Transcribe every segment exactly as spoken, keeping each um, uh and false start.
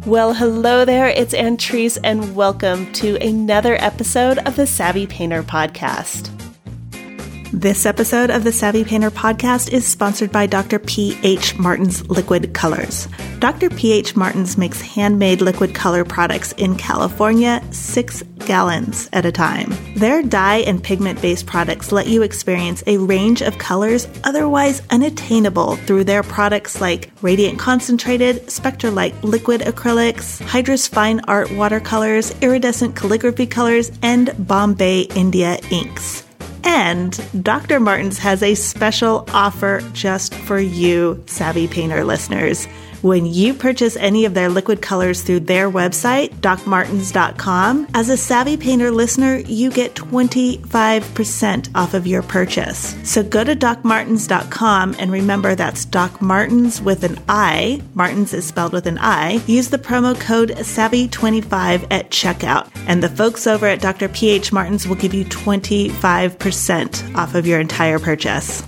Well, hello there, it's Antrice, and welcome to another episode of the Savvy Painter Podcast. This episode of the Savvy Painter Podcast is sponsored by Doctor P H. Martin's Liquid Colors. Doctor P H. Martin's makes handmade liquid color products in California, six gallons at a time. Their dye and pigment-based products let you experience a range of colors otherwise unattainable through their products like Radiant Concentrated, Spectralite Liquid Acrylics, Hydrus Fine Art Watercolors, Iridescent Calligraphy Colors, and Bombay India Inks. And Doctor Martin's has a special offer just for you, Savvy Painter listeners. When you purchase any of their liquid colors through their website, doc martens dot com, as a Savvy Painter listener, you get twenty-five percent off of your purchase. So go to doc martens dot com, and remember that's Doc Martens with an I. Martens is spelled with an I. Use the promo code savvy twenty-five at checkout, and the folks over at Doctor P H. Martin's will give you twenty-five percent off of your entire purchase.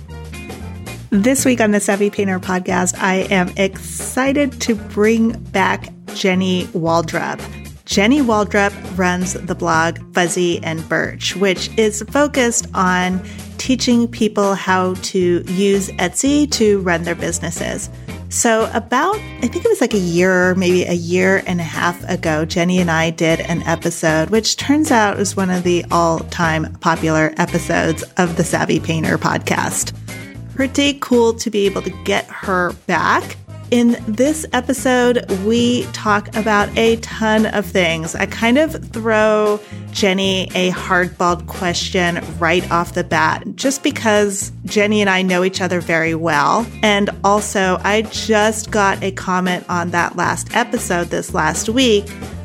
This week on the Savvy Painter Podcast, I am excited to bring back Jenny Waldrop. Jenny Waldrop runs the blog Fuzzy and Birch, which is focused on teaching people how to use Etsy to run their businesses. So about, I think it was like a year, maybe a year and a half ago, Jenny and I did an episode, which turns out is one of the all-time popular episodes of the Savvy Painter Podcast. Pretty cool to be able to get her back. In this episode, we talk about a ton of things. I kind of throw Jenny a hardball question right off the bat, just because Jenny and I know each other very well. And also, I just got a comment on that last episode this last week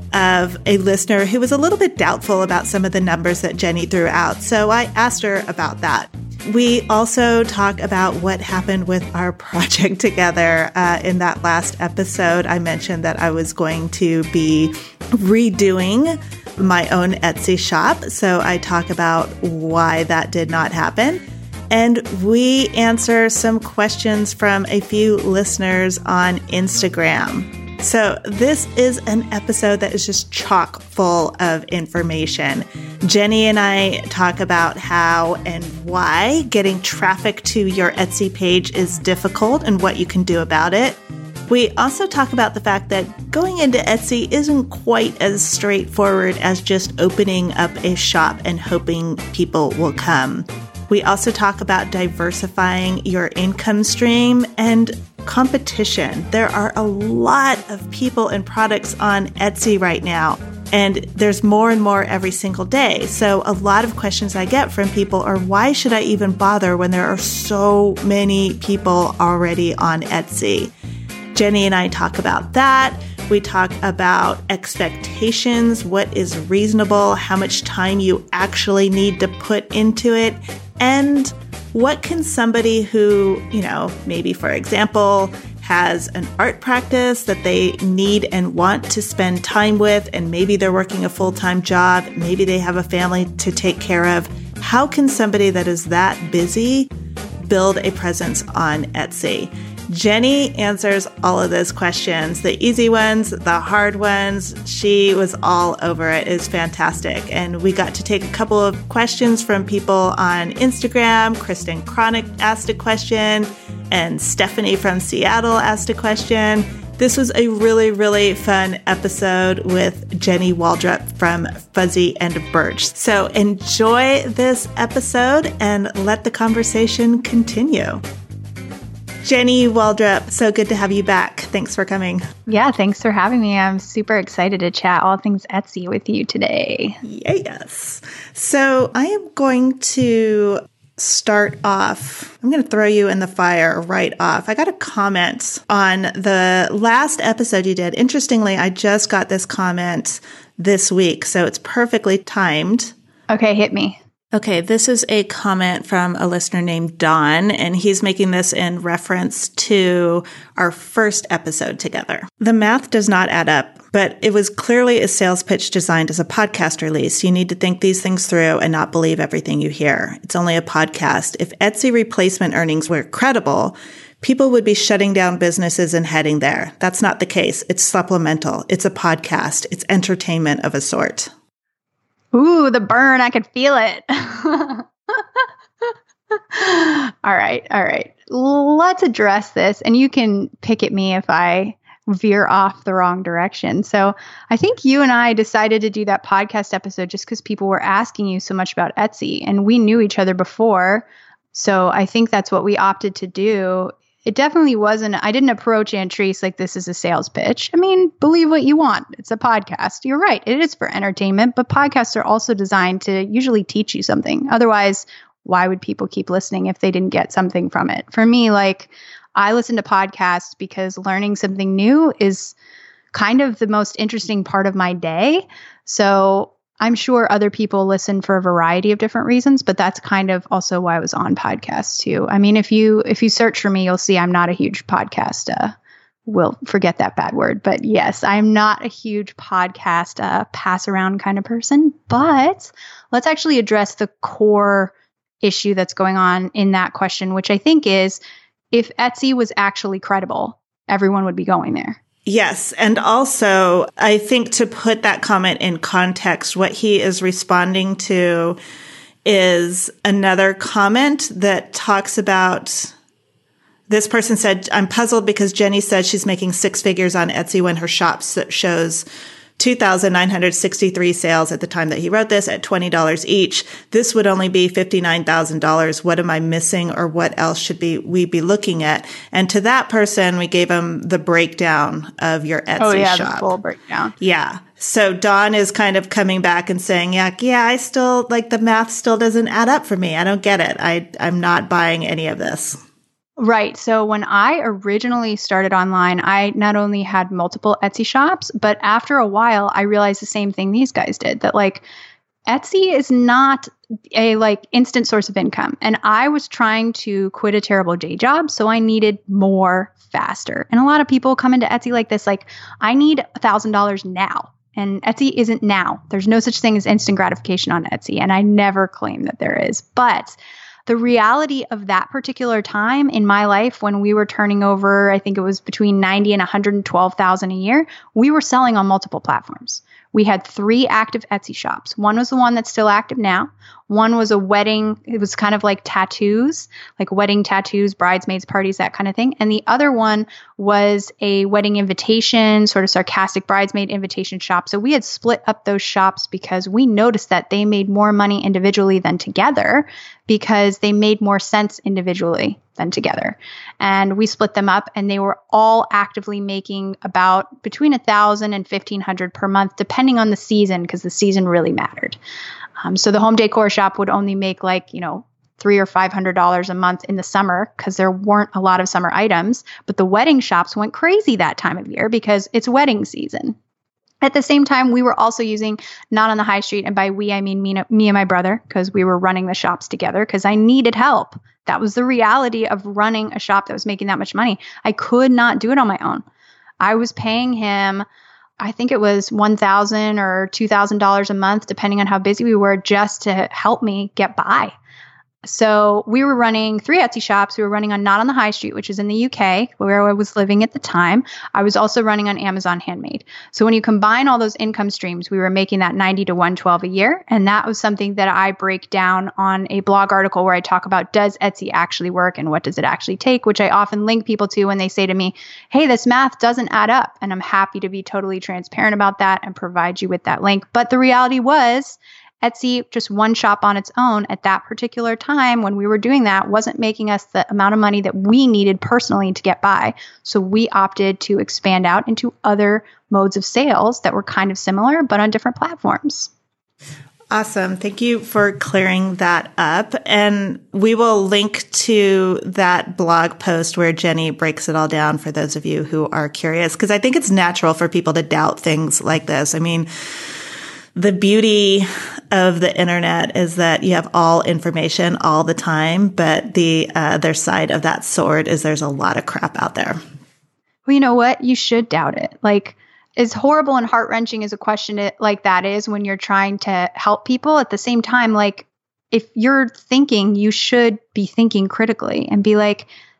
of a listener who was a little bit doubtful about some of the numbers that Jenny threw out. So I asked her about that. We also talk about what happened with our project together. Uh, in that last episode, I mentioned that I was going to be redoing my own Etsy shop. So I talk about why that did not happen. And we answer some questions from a few listeners on Instagram. So this is an episode that is just chock full of information. Jenny and I talk about how and why getting traffic to your Etsy page is difficult and what you can do about it. We also talk about the fact that going into Etsy isn't quite as straightforward as just opening up a shop and hoping people will come. We also talk about diversifying your income stream and competition. There are a lot of people and products on Etsy right now, and there's more and more every single day. So a lot of questions I get from people are, why should I even bother when there are so many people already on Etsy? Jenny and I talk about that. We talk about expectations, what is reasonable, how much time you actually need to put into it, and what can somebody who, you know, maybe, for example, has an art practice that they need and want to spend time with, and maybe they're working a full-time job, maybe they have a family to take care of. How can somebody that is that busy build a presence on Etsy? Jenny answers all of those questions, the easy ones, the hard ones. She was all over it. It's fantastic. And we got to take a couple of questions from people on Instagram. Kristen Chronic asked a question, and Stephanie from Seattle asked a question. This was a really, really fun episode with Jenny Waldrop from Fuzzy and Birch. So enjoy this episode and let the conversation continue. Jenny Waldrop, so good to have you back. Thanks for coming. Yeah, thanks for having me. I'm super excited to chat all things Etsy with you today. Yes. So I am going to start off. I'm going to throw you in the fire right off. I got a comment on the last episode you did. Interestingly, I just got this comment this week, so it's perfectly timed. Okay, hit me. Okay, this is a comment from a listener named Don, and he's making this in reference to our first episode together. The math does not add up, but it was clearly a sales pitch designed as a podcast release. You need to think these things through and not believe everything you hear. It's only a podcast. If Etsy replacement earnings were credible, people would be shutting down businesses and heading there. That's not the case. It's supplemental. It's a podcast. It's entertainment of a sort. Ooh, the burn. I could feel it. All right. All right. Let's address this. And you can pick at me if I veer off the wrong direction. So I think you and I decided to do that podcast episode just because people were asking you so much about Etsy, and we knew each other before. So I think that's what we opted to do. It definitely wasn't, I didn't approach Antrese like this is a sales pitch. I mean, believe what you want. It's a podcast. You're right. It is for entertainment, but podcasts are also designed to usually teach you something. Otherwise, why would people keep listening if they didn't get something from it? For me, like, I listen to podcasts because learning something new is kind of the most interesting part of my day. So I'm sure other people listen for a variety of different reasons, but that's kind of also why I was on podcasts too. I mean, if you if you search for me, you'll see I'm not a huge podcast. Uh, we'll forget that bad word. But yes, I'm not a huge podcast uh, pass around kind of person. But let's actually address the core issue that's going on in that question, which I think is, if Etsy was actually credible, everyone would be going there. Yes. And also, I think to put that comment in context, what he is responding to is another comment that talks about, this person said, I'm puzzled because Jenny said she's making six figures on Etsy when her shop shows two thousand nine hundred sixty-three sales at the time that he wrote this at twenty dollars each. This would only be fifty-nine thousand dollars. What am I missing, or what else should be we be looking at? And to that person, we gave him the breakdown of your Etsy oh, yeah, shop. The full breakdown. Yeah. So Dawn is kind of coming back and saying, yeah, yeah, I still, like, the math still doesn't add up for me. I don't get it. I, I'm not buying any of this. Right. So when I originally started online, I not only had multiple Etsy shops, but after a while, I realized the same thing these guys did, that like Etsy is not a like instant source of income. And I was trying to quit a terrible day job. So I needed more faster. And a lot of people come into Etsy like this, like, I need a thousand dollars now. And Etsy isn't now. There's no such thing as instant gratification on Etsy. And I never claim that there is. But the reality of that particular time in my life, when we were turning over, I think it was between ninety and one hundred twelve thousand a year, we were selling on multiple platforms. We had three active Etsy shops. One was the one that's still active now. One was a wedding. It was kind of like tattoos, like wedding tattoos, bridesmaids parties, that kind of thing. And the other one was a wedding invitation, sort of sarcastic bridesmaid invitation shop. So we had split up those shops because we noticed that they made more money individually than together, because they made more sense individually than together. And we split them up, and they were all actively making about between a thousand and fifteen hundred per month, depending on the season, because the season really mattered. Um, so the home decor shop would only make like, you know, three or five hundred dollars a month in the summer because there weren't a lot of summer items. But the wedding shops went crazy that time of year because it's wedding season. At the same time, we were also using Not on the High Street. And by we, I mean me, me and my brother, because we were running the shops together because I needed help. That was the reality of running a shop that was making that much money. I could not do it on my own. I was paying him, I think it was one thousand dollars or two thousand dollars a month, depending on how busy we were, just to help me get by. So we were running three Etsy shops. We were running on Not on the High Street, which is in the U K, where I was living at the time. I was also running on Amazon Handmade. So when you combine all those income streams, we were making that ninety to one twelve a year. And that was something that I break down on a blog article where I talk about, does Etsy actually work and what does it actually take, which I often link people to when they say to me, hey, this math doesn't add up. And I'm happy to be totally transparent about that and provide you with that link. But the reality was, Etsy, just one shop on its own at that particular time when we were doing that, wasn't making us the amount of money that we needed personally to get by. So we opted to expand out into other modes of sales that were kind of similar, but on different platforms. Awesome. Thank you for clearing that up. And we will link to that blog post where Jenny breaks it all down for those of you who are curious, because I think it's natural for people to doubt things like this. I mean, the beauty of the internet is that you have all information all the time, but the uh, other side of that sword is there's a lot of crap out there. Well, you know what? You should doubt it. Like, as horrible and heart-wrenching as a question it, like that is when you're trying to help people, at the same time, like, if you're thinking, you should be thinking critically and be like,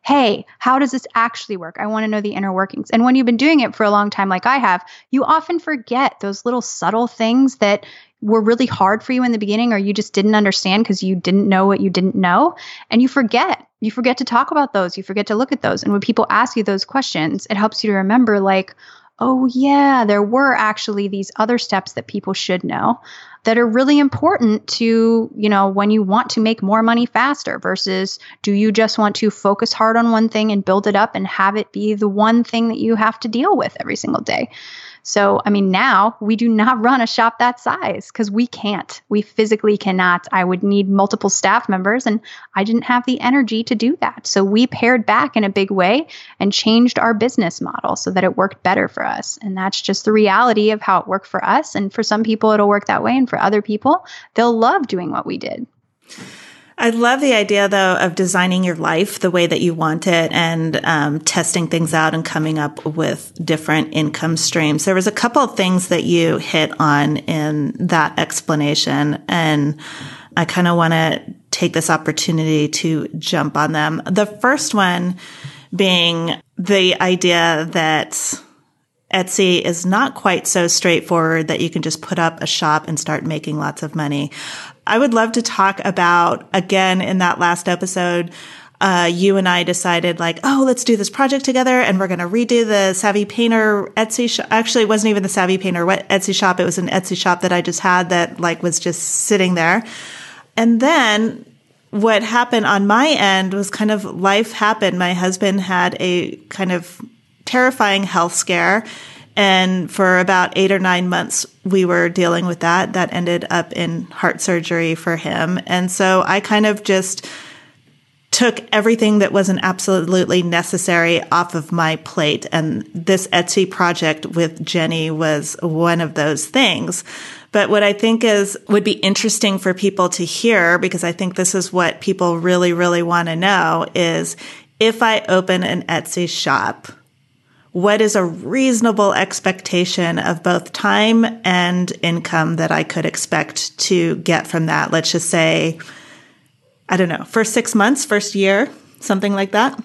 hey, how does this actually work? I want to know the inner workings. And when you've been doing it for a long time, like I have, you often forget those little subtle things that were really hard for you in the beginning, or you just didn't understand because you didn't know what you didn't know. And you forget, you forget to talk about those. You forget to look at those. And when people ask you those questions, it helps you to remember like, oh yeah, there were actually these other steps that people should know that are really important to, you know, when you want to make more money faster versus do you just want to focus hard on one thing and build it up and have it be the one thing that you have to deal with every single day. So, I mean, now we do not run a shop that size because we can't. We physically cannot. I would need multiple staff members and I didn't have the energy to do that. So we pared back in a big way and changed our business model so that it worked better for us. And that's just the reality of how it worked for us. And for some people, it'll work that way. And for other people, they'll love doing what we did. I love the idea, though, of designing your life the way that you want it and um, testing things out and coming up with different income streams. There was a couple of things that you hit on in that explanation, and I kind of want to take this opportunity to jump on them. The first one being the idea that Etsy is not quite so straightforward that you can just put up a shop and start making lots of money. I would love to talk about, again, in that last episode, uh, you and I decided like, oh, let's do this project together and we're going to redo the Savvy Painter Etsy shop. Actually, it wasn't even the Savvy Painter Etsy shop. It was an Etsy shop that I just had that like was just sitting there. And then what happened on my end was kind of life happened. My husband had a kind of terrifying health scare. And for about eight or nine months, we were dealing with that. That ended up in heart surgery for him. And so I kind of just took everything that wasn't absolutely necessary off of my plate. And this Etsy project with Jenny was one of those things. But what I think is would be interesting for people to hear, because I think this is what people really, really want to know, is if I open an Etsy shop, what is a reasonable expectation of both time and income that I could expect to get from that? Let's just say, I don't know, first six months, first year, something like that.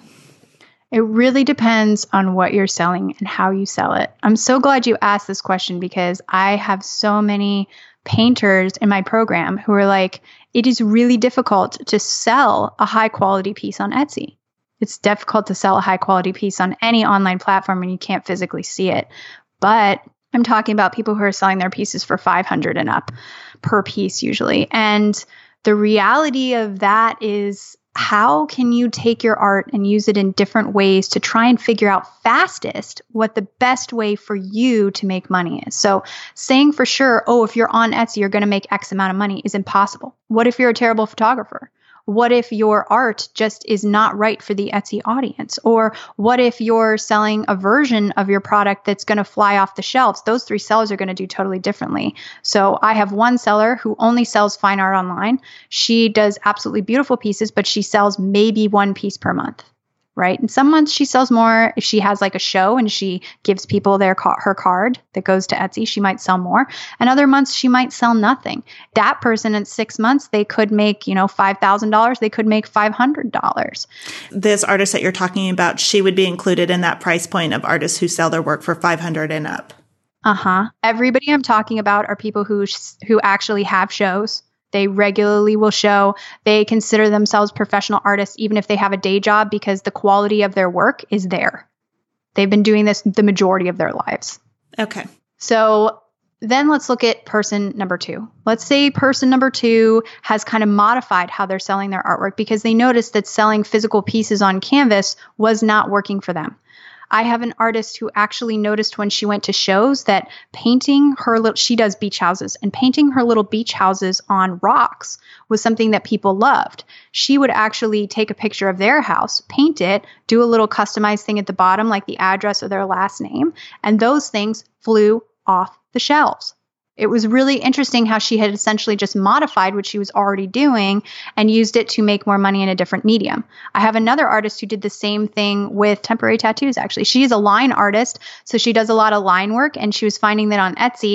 It really depends on what you're selling and how you sell it. I'm so glad you asked this question because I have so many painters in my program who are like, it is really difficult to sell a high quality piece on Etsy. It's difficult to sell a high quality piece on any online platform and you can't physically see it. But I'm talking about people who are selling their pieces for five hundred and up per piece usually. And the reality of that is, how can you take your art and use it in different ways to try and figure out fastest what the best way for you to make money is? So saying for sure, oh, if you're on Etsy, you're going to make X amount of money is impossible. What if you're a terrible photographer? What if your art just is not right for the Etsy audience? Or what if you're selling a version of your product that's going to fly off the shelves? Those three sellers are going to do totally differently. So I have one seller who only sells fine art online. She does absolutely beautiful pieces, but she sells maybe one piece per month. Right? And some months she sells more. If she has like a show and she gives people their ca- her card that goes to Etsy, she might sell more. And other months she might sell nothing. That person in six months, they could make, you know, five thousand dollars. They could make five hundred dollars. This artist that you're talking about, she would be included in that price point of artists who sell their work for five hundred dollars and up. Uh-huh. Everybody I'm talking about are people who sh- who actually have shows. They regularly will show. They consider themselves professional artists, even if they have a day job, because the quality of their work is there. They've been doing this the majority of their lives. Okay. So then let's look at person number two. Let's say person number two has kind of modified how they're selling their artwork because they noticed that selling physical pieces on canvas was not working for them. I have an artist who actually noticed when she went to shows that painting her little, she does beach houses, and painting her little beach houses on rocks was something that people loved. She would actually take a picture of their house, paint it, do a little customized thing at the bottom, like the address or their last name, and those things flew off the shelves. It was really interesting how she had essentially just modified what she was already doing and used it to make more money in a different medium. I have another artist who did the same thing with temporary tattoos, actually. She's a line artist, so she does a lot of line work, and she was finding that on Etsy,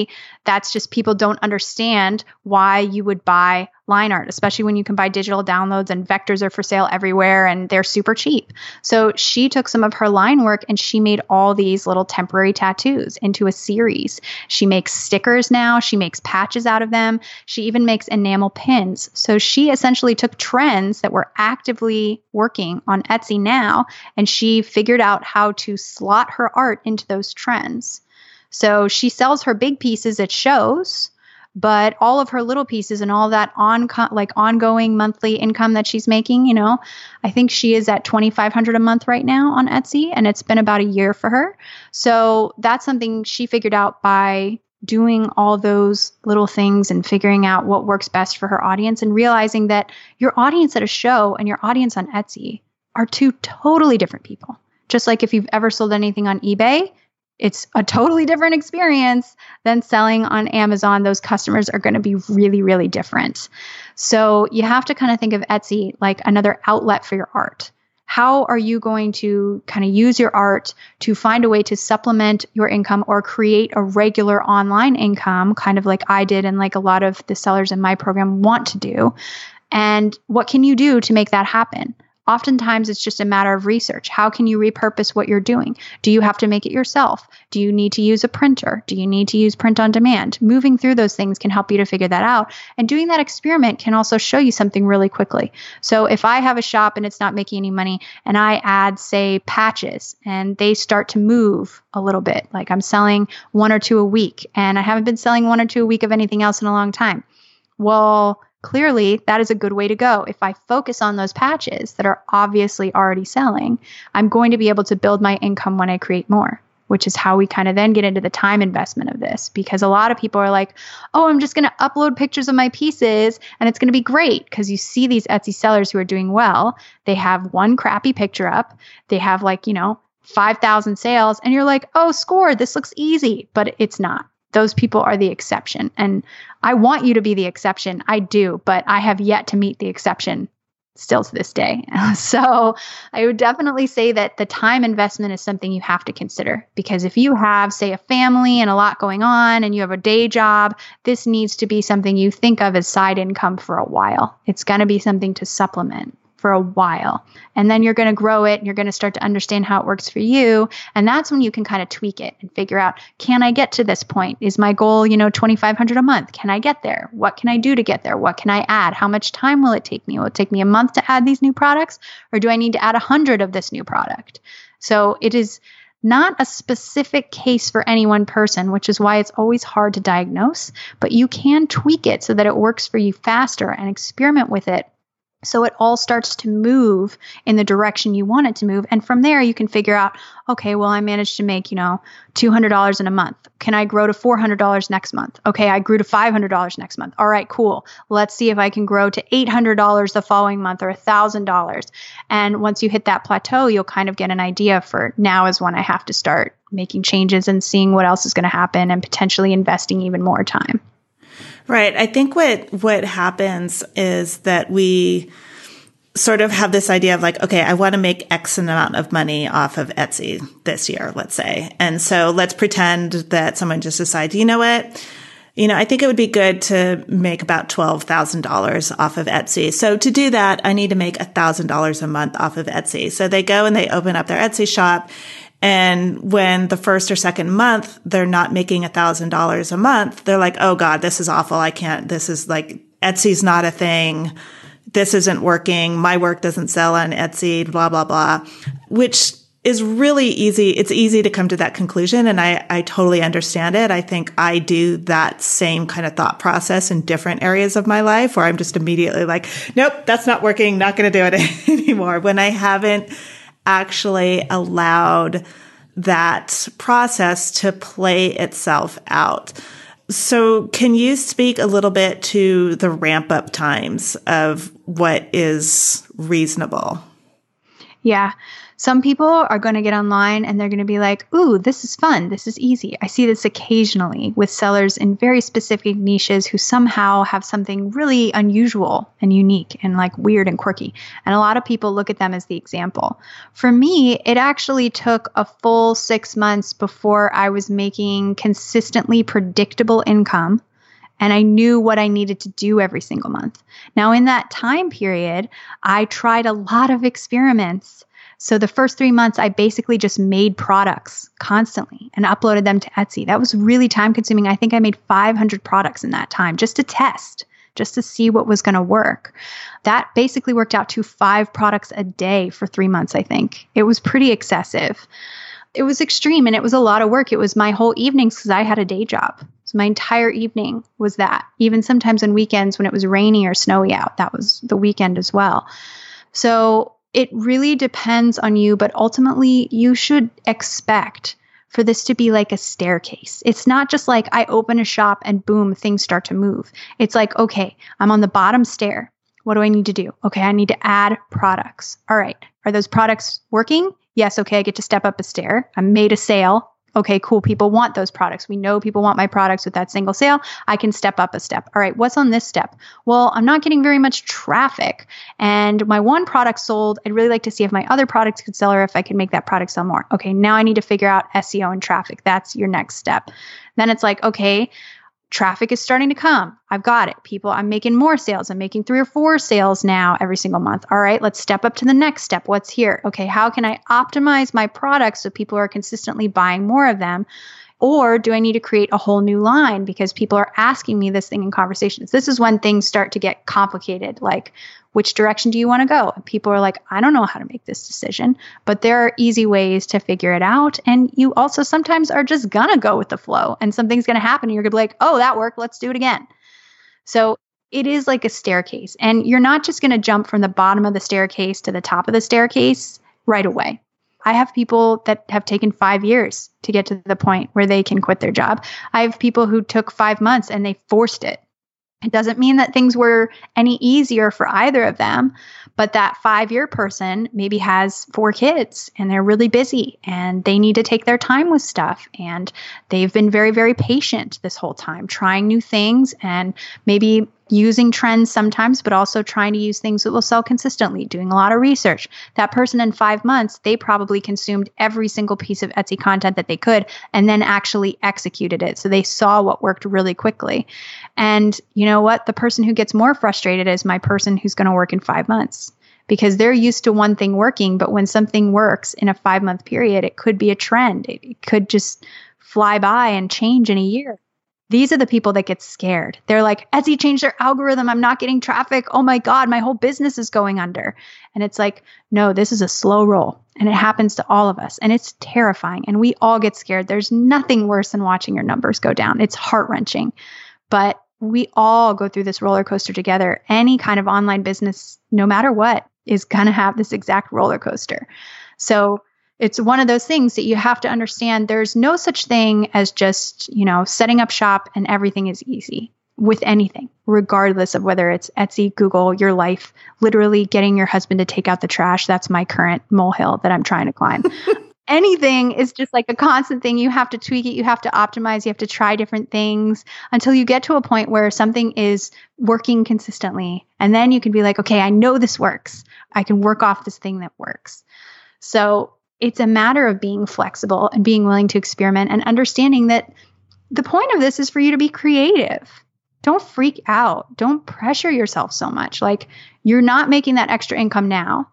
that's just people don't understand why you would buy line art, especially when you can buy digital downloads and vectors are for sale everywhere and they're super cheap. So she took some of her line work and she made all these little temporary tattoos into a series. She makes stickers now. She makes patches out of them. She even makes enamel pins. So she essentially took trends that were actively working on Etsy now, and she figured out how to slot her art into those trends. So she sells her big pieces at shows, but all of her little pieces and all that on like ongoing monthly income that she's making, you know, I think she is at twenty-five hundred dollars a month right now on Etsy, and it's been about a year for her. So that's something she figured out by doing all those little things and figuring out what works best for her audience, and realizing that your audience at a show and your audience on Etsy are two totally different people. Just like if you've ever sold anything on eBay, it's a totally different experience than selling on Amazon. Those customers are going to be really, really different. So you have to kind of think of Etsy like another outlet for your art. How are you going to kind of use your art to find a way to supplement your income or create a regular online income, kind of like I did and like a lot of the sellers in my program want to do? And what can you do to make that happen? Oftentimes, it's just a matter of research. How can you repurpose what you're doing? Do you have to make it yourself? Do you need to use a printer? Do you need to use print on demand? Moving through those things can help you to figure that out. And doing that experiment can also show you something really quickly. So if I have a shop and it's not making any money and I add, say, patches and they start to move a little bit, like I'm selling one or two a week and I haven't been selling one or two a week of anything else in a long time. Well, clearly, that is a good way to go. If I focus on those patches that are obviously already selling, I'm going to be able to build my income when I create more, which is how we kind of then get into the time investment of this. Because a lot of people are like, oh, I'm just going to upload pictures of my pieces and it's going to be great. Because you see these Etsy sellers who are doing well, they have one crappy picture up. They have like, you know, five thousand sales and you're like, oh, score, this looks easy, but it's not. Those people are the exception. And I want you to be the exception. I do, but I have yet to meet the exception still to this day. So I would definitely say that the time investment is something you have to consider, because if you have, say, a family and a lot going on and you have a day job, this needs to be something you think of as side income for a while. It's going to be something to supplement for a while. And then you're going to grow it and you're going to start to understand how it works for you. And that's when you can kind of tweak it and figure out, can I get to this point? Is my goal, you know, twenty-five hundred dollars a month? Can I get there? What can I do to get there? What can I add? How much time will it take me? Will it take me a month to add these new products? Or do I need to add a hundred of this new product? So it is not a specific case for any one person, which is why it's always hard to diagnose, but you can tweak it so that it works for you faster and experiment with it, so it all starts to move in the direction you want it to move. And from there, you can figure out, okay, well, I managed to make, you know, two hundred dollars in a month. Can I grow to four hundred dollars next month? Okay, I grew to five hundred dollars next month. All right, cool. Let's see if I can grow to eight hundred dollars the following month or one thousand dollars. And once you hit that plateau, you'll kind of get an idea for now is when I have to start making changes and seeing what else is going to happen and potentially investing even more time. Right. I think what, what happens is that we sort of have this idea of like, okay, I want to make X amount of money off of Etsy this year, let's say. And so let's pretend that someone just decides, you know what? You know, I think it would be good to make about twelve thousand dollars off of Etsy. So to do that, I need to make one thousand dollars a month off of Etsy. So they go and they open up their Etsy shop. And when the first or second month, they're not making a thousand dollars a month, they're like, oh God, this is awful. I can't, this is like, Etsy's not a thing. This isn't working. My work doesn't sell on Etsy, blah, blah, blah, which is really easy. It's easy to come to that conclusion. And I, I totally understand it. I think I do that same kind of thought process in different areas of my life where I'm just immediately like, nope, that's not working. Not going to do it anymore, when I haven't actually allowed that process to play itself out. So can you speak a little bit to the ramp up times of what is reasonable? Yeah. Some people are going to get online and they're going to be like, ooh, this is fun. This is easy. I see this occasionally with sellers in very specific niches who somehow have something really unusual and unique and like weird and quirky. And a lot of people look at them as the example. For me, it actually took a full six months before I was making consistently predictable income. And I knew what I needed to do every single month. Now, in that time period, I tried a lot of experiments. So the first three months, I basically just made products constantly and uploaded them to Etsy. That was really time consuming. I think I made five hundred products in that time just to test, just to see what was going to work. That basically worked out to five products a day for three months, I think. It was pretty excessive. It was extreme and it was a lot of work. It was my whole evenings because I had a day job. So my entire evening was that. Even sometimes on weekends when it was rainy or snowy out, that was the weekend as well. So it really depends on you, but ultimately you should expect for this to be like a staircase. It's not just like I open a shop and boom, things start to move. It's like, okay, I'm on the bottom stair. What do I need to do? Okay, I need to add products. All right. Are those products working? Yes. Okay, I get to step up a stair. I made a sale. Okay, cool. People want those products. We know people want my products with that single sale. I can step up a step. All right, what's on this step? Well, I'm not getting very much traffic. And my one product sold. I'd really like to see if my other products could sell or if I could make that product sell more. Okay, now I need to figure out S E O and traffic. That's your next step. Then it's like, okay, traffic is starting to come. I've got it. People, I'm making more sales. I'm making three or four sales now every single month. All right, let's step up to the next step. What's here? Okay, how can I optimize my products so people are consistently buying more of them? Or do I need to create a whole new line because people are asking me this thing in conversations? This is when things start to get complicated. Like, which direction do you want to go? And people are like, I don't know how to make this decision, but there are easy ways to figure it out. And you also sometimes are just going to go with the flow and something's going to happen. And you're going to be like, oh, that worked. Let's do it again. So it is like a staircase. And you're not just going to jump from the bottom of the staircase to the top of the staircase right away. I have people that have taken five years to get to the point where they can quit their job. I have people who took five months and they forced it. It doesn't mean that things were any easier for either of them, but that five-year person maybe has four kids and they're really busy and they need to take their time with stuff. And they've been very, very patient this whole time, trying new things and maybe using trends sometimes, but also trying to use things that will sell consistently, doing a lot of research. That person in five months, they probably consumed every single piece of Etsy content that they could and then actually executed it. So they saw what worked really quickly. And you know what? The person who gets more frustrated is my person who's going to work in five months because they're used to one thing working. But when something works in a five month period, it could be a trend. It, it could just fly by and change in a year. These are the people that get scared. They're like, Etsy changed their algorithm. I'm not getting traffic. Oh my God, my whole business is going under. And it's like, no, this is a slow roll. And it happens to all of us. And it's terrifying. And we all get scared. There's nothing worse than watching your numbers go down. It's heart-wrenching. But we all go through this roller coaster together. Any kind of online business, no matter what, is going to have this exact roller coaster. So it's one of those things that you have to understand. There's no such thing as just, you know, setting up shop and everything is easy with anything, regardless of whether it's Etsy, Google, your life, literally getting your husband to take out the trash. That's my current molehill that I'm trying to climb. Anything is just like a constant thing. You have to tweak it. You have to optimize. You have to try different things until you get to a point where something is working consistently. And then you can be like, okay, I know this works. I can work off this thing that works. So it's a matter of being flexible and being willing to experiment and understanding that the point of this is for you to be creative. Don't freak out. Don't pressure yourself so much. Like, you're not making that extra income now.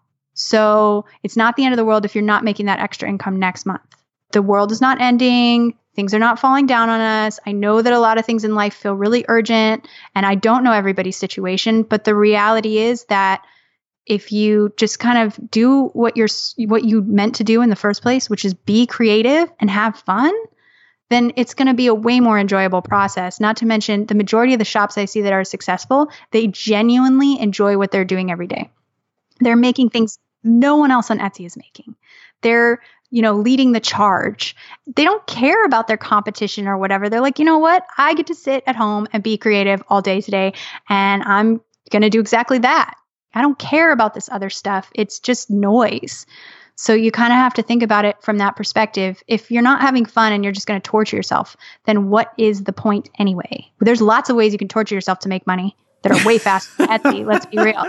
So it's not the end of the world if you're not making that extra income next month. The world is not ending. Things are not falling down on us. I know that a lot of things in life feel really urgent, and I don't know everybody's situation, but the reality is that if you just kind of do what you're what you meant to do in the first place, which is be creative and have fun, then it's going to be a way more enjoyable process. Not to mention the majority of the shops I see that are successful, they genuinely enjoy what they're doing every day. They're making things no one else on Etsy is making. They're, you know, leading the charge. They don't care about their competition or whatever. They're like, you know what? I get to sit at home and be creative all day today, and I'm going to do exactly that. I don't care about this other stuff. It's just noise. So you kind of have to think about it from that perspective. If you're not having fun and you're just going to torture yourself, then what is the point anyway? There's lots of ways you can torture yourself to make money that are way faster than Etsy. Let's be real.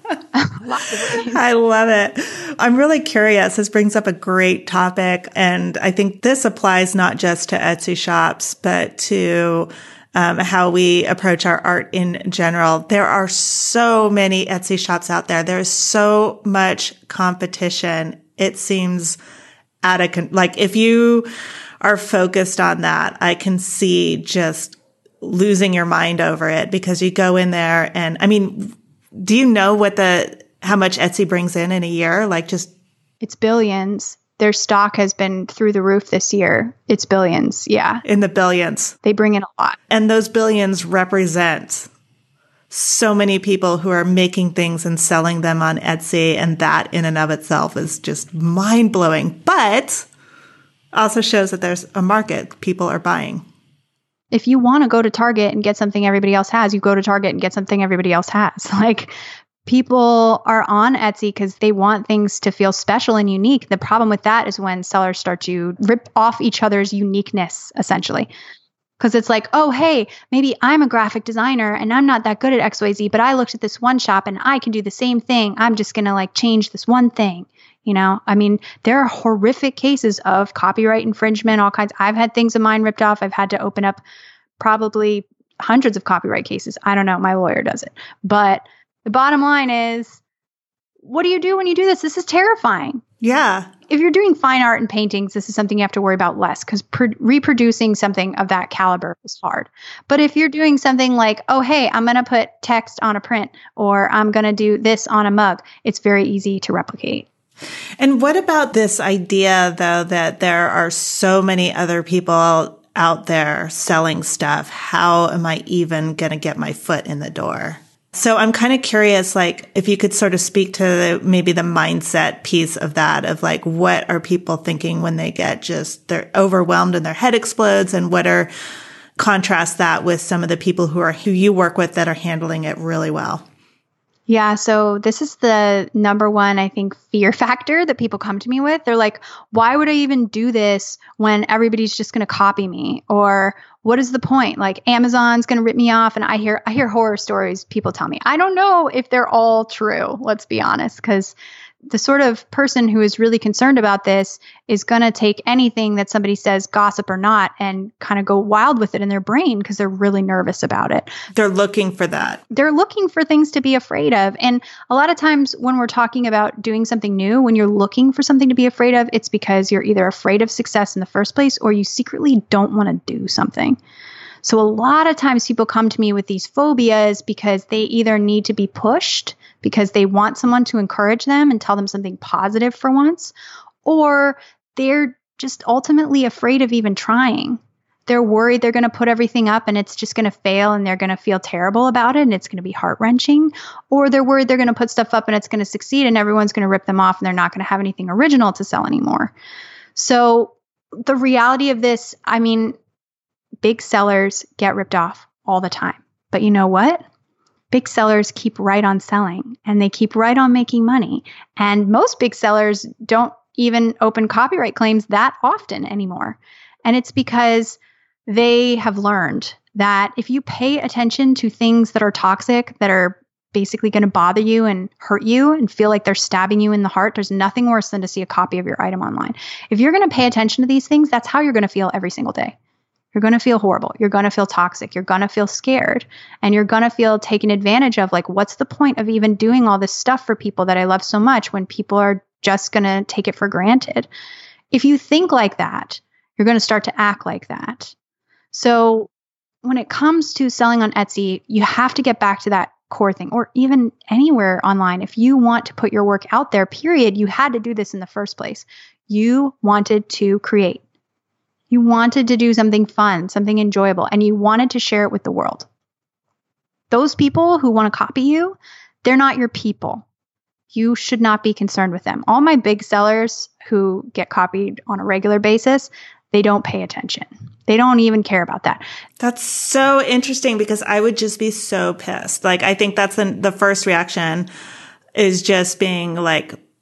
I love it. I'm really curious. This brings up a great topic. And I think this applies not just to Etsy shops, but to um, how we approach our art in general. There are so many Etsy shops out there. There's so much competition. It seems out of, con- like if you are focused on that, I can see just losing your mind over it because you go in there and, I mean, do you know what the, how much Etsy brings in in a year? Like just. It's billions. Their stock has been through the roof this year. It's billions. Yeah. In the billions. They bring in a lot. And those billions represent so many people who are making things and selling them on Etsy. And that in and of itself is just mind blowing, but also shows that there's a market. People are buying. If you want to go to Target and get something everybody else has, you go to Target and get something everybody else has. Like people are on Etsy because they want things to feel special and unique. The problem with that is when sellers start to rip off each other's uniqueness, essentially. Because it's like, oh, hey, maybe I'm a graphic designer and I'm not that good at X Y Z, but I looked at this one shop and I can do the same thing. I'm just going to like change this one thing. You know, I mean, there are horrific cases of copyright infringement, all kinds. I've had things of mine ripped off. I've had to open up probably hundreds of copyright cases. I don't know. My lawyer does it. But the bottom line is, what do you do when you do this? This is terrifying. Yeah. If you're doing fine art and paintings, this is something you have to worry about less because pr- reproducing something of that caliber is hard. But if you're doing something like, oh, hey, I'm going to put text on a print or I'm going to do this on a mug, it's very easy to replicate. And what about this idea, though, that there are so many other people out there selling stuff? How am I even going to get my foot in the door? So I'm kind of curious, like, if you could sort of speak to the, maybe the mindset piece of that, of like, what are people thinking when they get just, they're overwhelmed and their head explodes, and what are, contrast that with some of the people who are, who you work with that are handling it really well? Yeah, so this is the number one, I think, fear factor that people come to me with. They're like, why would I even do this when everybody's just going to copy me? Or what is the point? Like Amazon's going to rip me off. And I hear I hear horror stories people tell me. I don't know if they're all true, let's be honest, because the sort of person who is really concerned about this is going to take anything that somebody says, gossip or not, and kind of go wild with it in their brain because they're really nervous about it. They're looking for that. They're looking for things to be afraid of. And a lot of times when we're talking about doing something new, when you're looking for something to be afraid of, it's because you're either afraid of success in the first place or you secretly don't want to do something. So a lot of times people come to me with these phobias because they either need to be pushed because they want someone to encourage them and tell them something positive for once, or they're just ultimately afraid of even trying. They're worried they're going to put everything up and it's just going to fail and they're going to feel terrible about it and it's going to be heart-wrenching, or they're worried they're going to put stuff up and it's going to succeed and everyone's going to rip them off and they're not going to have anything original to sell anymore. So the reality of this, I mean, big sellers get ripped off all the time. But you know what? Big sellers keep right on selling and they keep right on making money. And most big sellers don't even open copyright claims that often anymore. And it's because they have learned that if you pay attention to things that are toxic, that are basically going to bother you and hurt you and feel like they're stabbing you in the heart, there's nothing worse than to see a copy of your item online. If you're going to pay attention to these things, that's how you're going to feel every single day. You're going to feel horrible. You're going to feel toxic. You're going to feel scared. And you're going to feel taken advantage of. Like, what's the point of even doing all this stuff for people that I love so much when people are just going to take it for granted? If you think like that, you're going to start to act like that. So when it comes to selling on Etsy, you have to get back to that core thing, or even anywhere online. If you want to put your work out there, period, you had to do this in the first place. You wanted to create. You wanted to do something fun, something enjoyable, and you wanted to share it with the world. Those people who want to copy you, they're not your people. You should not be concerned with them. All my big sellers who get copied on a regular basis, they don't pay attention. They don't even care about that. That's so interesting because I would just be so pissed. Like, I think that's the, the first reaction is just being like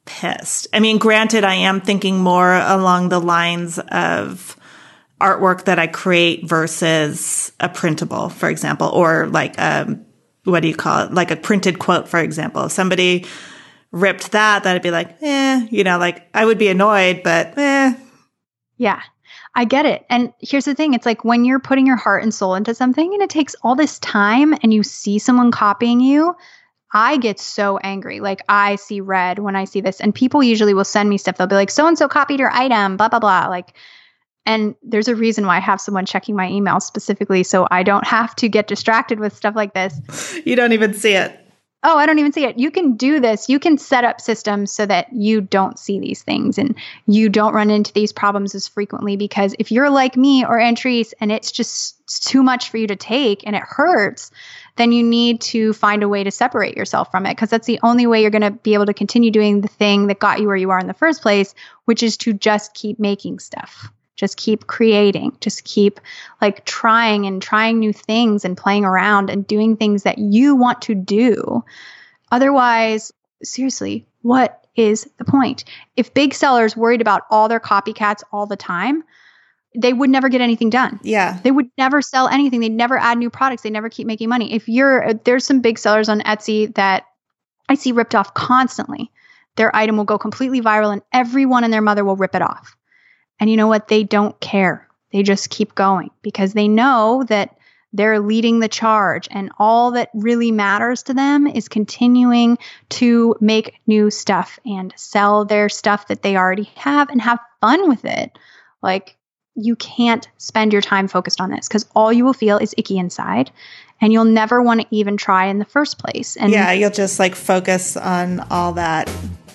pissed. I mean, granted, I am thinking more along the lines of artwork that I create versus a printable, for example, or like, um, what do you call it? Like a printed quote, for example. If somebody ripped that, that'd be like, eh, you know, like I would be annoyed, but eh. Yeah, I get it. And here's the thing. It's like when you're putting your heart and soul into something and it takes all this time and you see someone copying you, I get so angry. Like I see red when I see this, and people usually will send me stuff. They'll be like, so-and-so copied your item, blah, blah, blah. Like, and there's a reason why I have someone checking my email specifically so I don't have to get distracted with stuff like this. You don't even see it. Oh, I don't even see it. You can do this. You can set up systems so that you don't see these things and you don't run into these problems as frequently, because if you're like me or Antrese and it's just too much for you to take and it hurts, then you need to find a way to separate yourself from it, because that's the only way you're going to be able to continue doing the thing that got you where you are in the first place, which is to just keep making stuff. Just keep creating, just keep like trying and trying new things and playing around and doing things that you want to do. Otherwise, seriously, what is the point? If big sellers worried about all their copycats all the time, they would never get anything done. Yeah. They would never sell anything. They'd never add new products. They never keep making money. If you're, there's some big sellers on Etsy that I see ripped off constantly. Their item will go completely viral and everyone and their mother will rip it off. And you know what? They don't care. They just keep going because they know that they're leading the charge. And all that really matters to them is continuing to make new stuff and sell their stuff that they already have and have fun with it. Like, you can't spend your time focused on this because all you will feel is icky inside and you'll never want to even try in the first place. And yeah, you'll just like focus on all that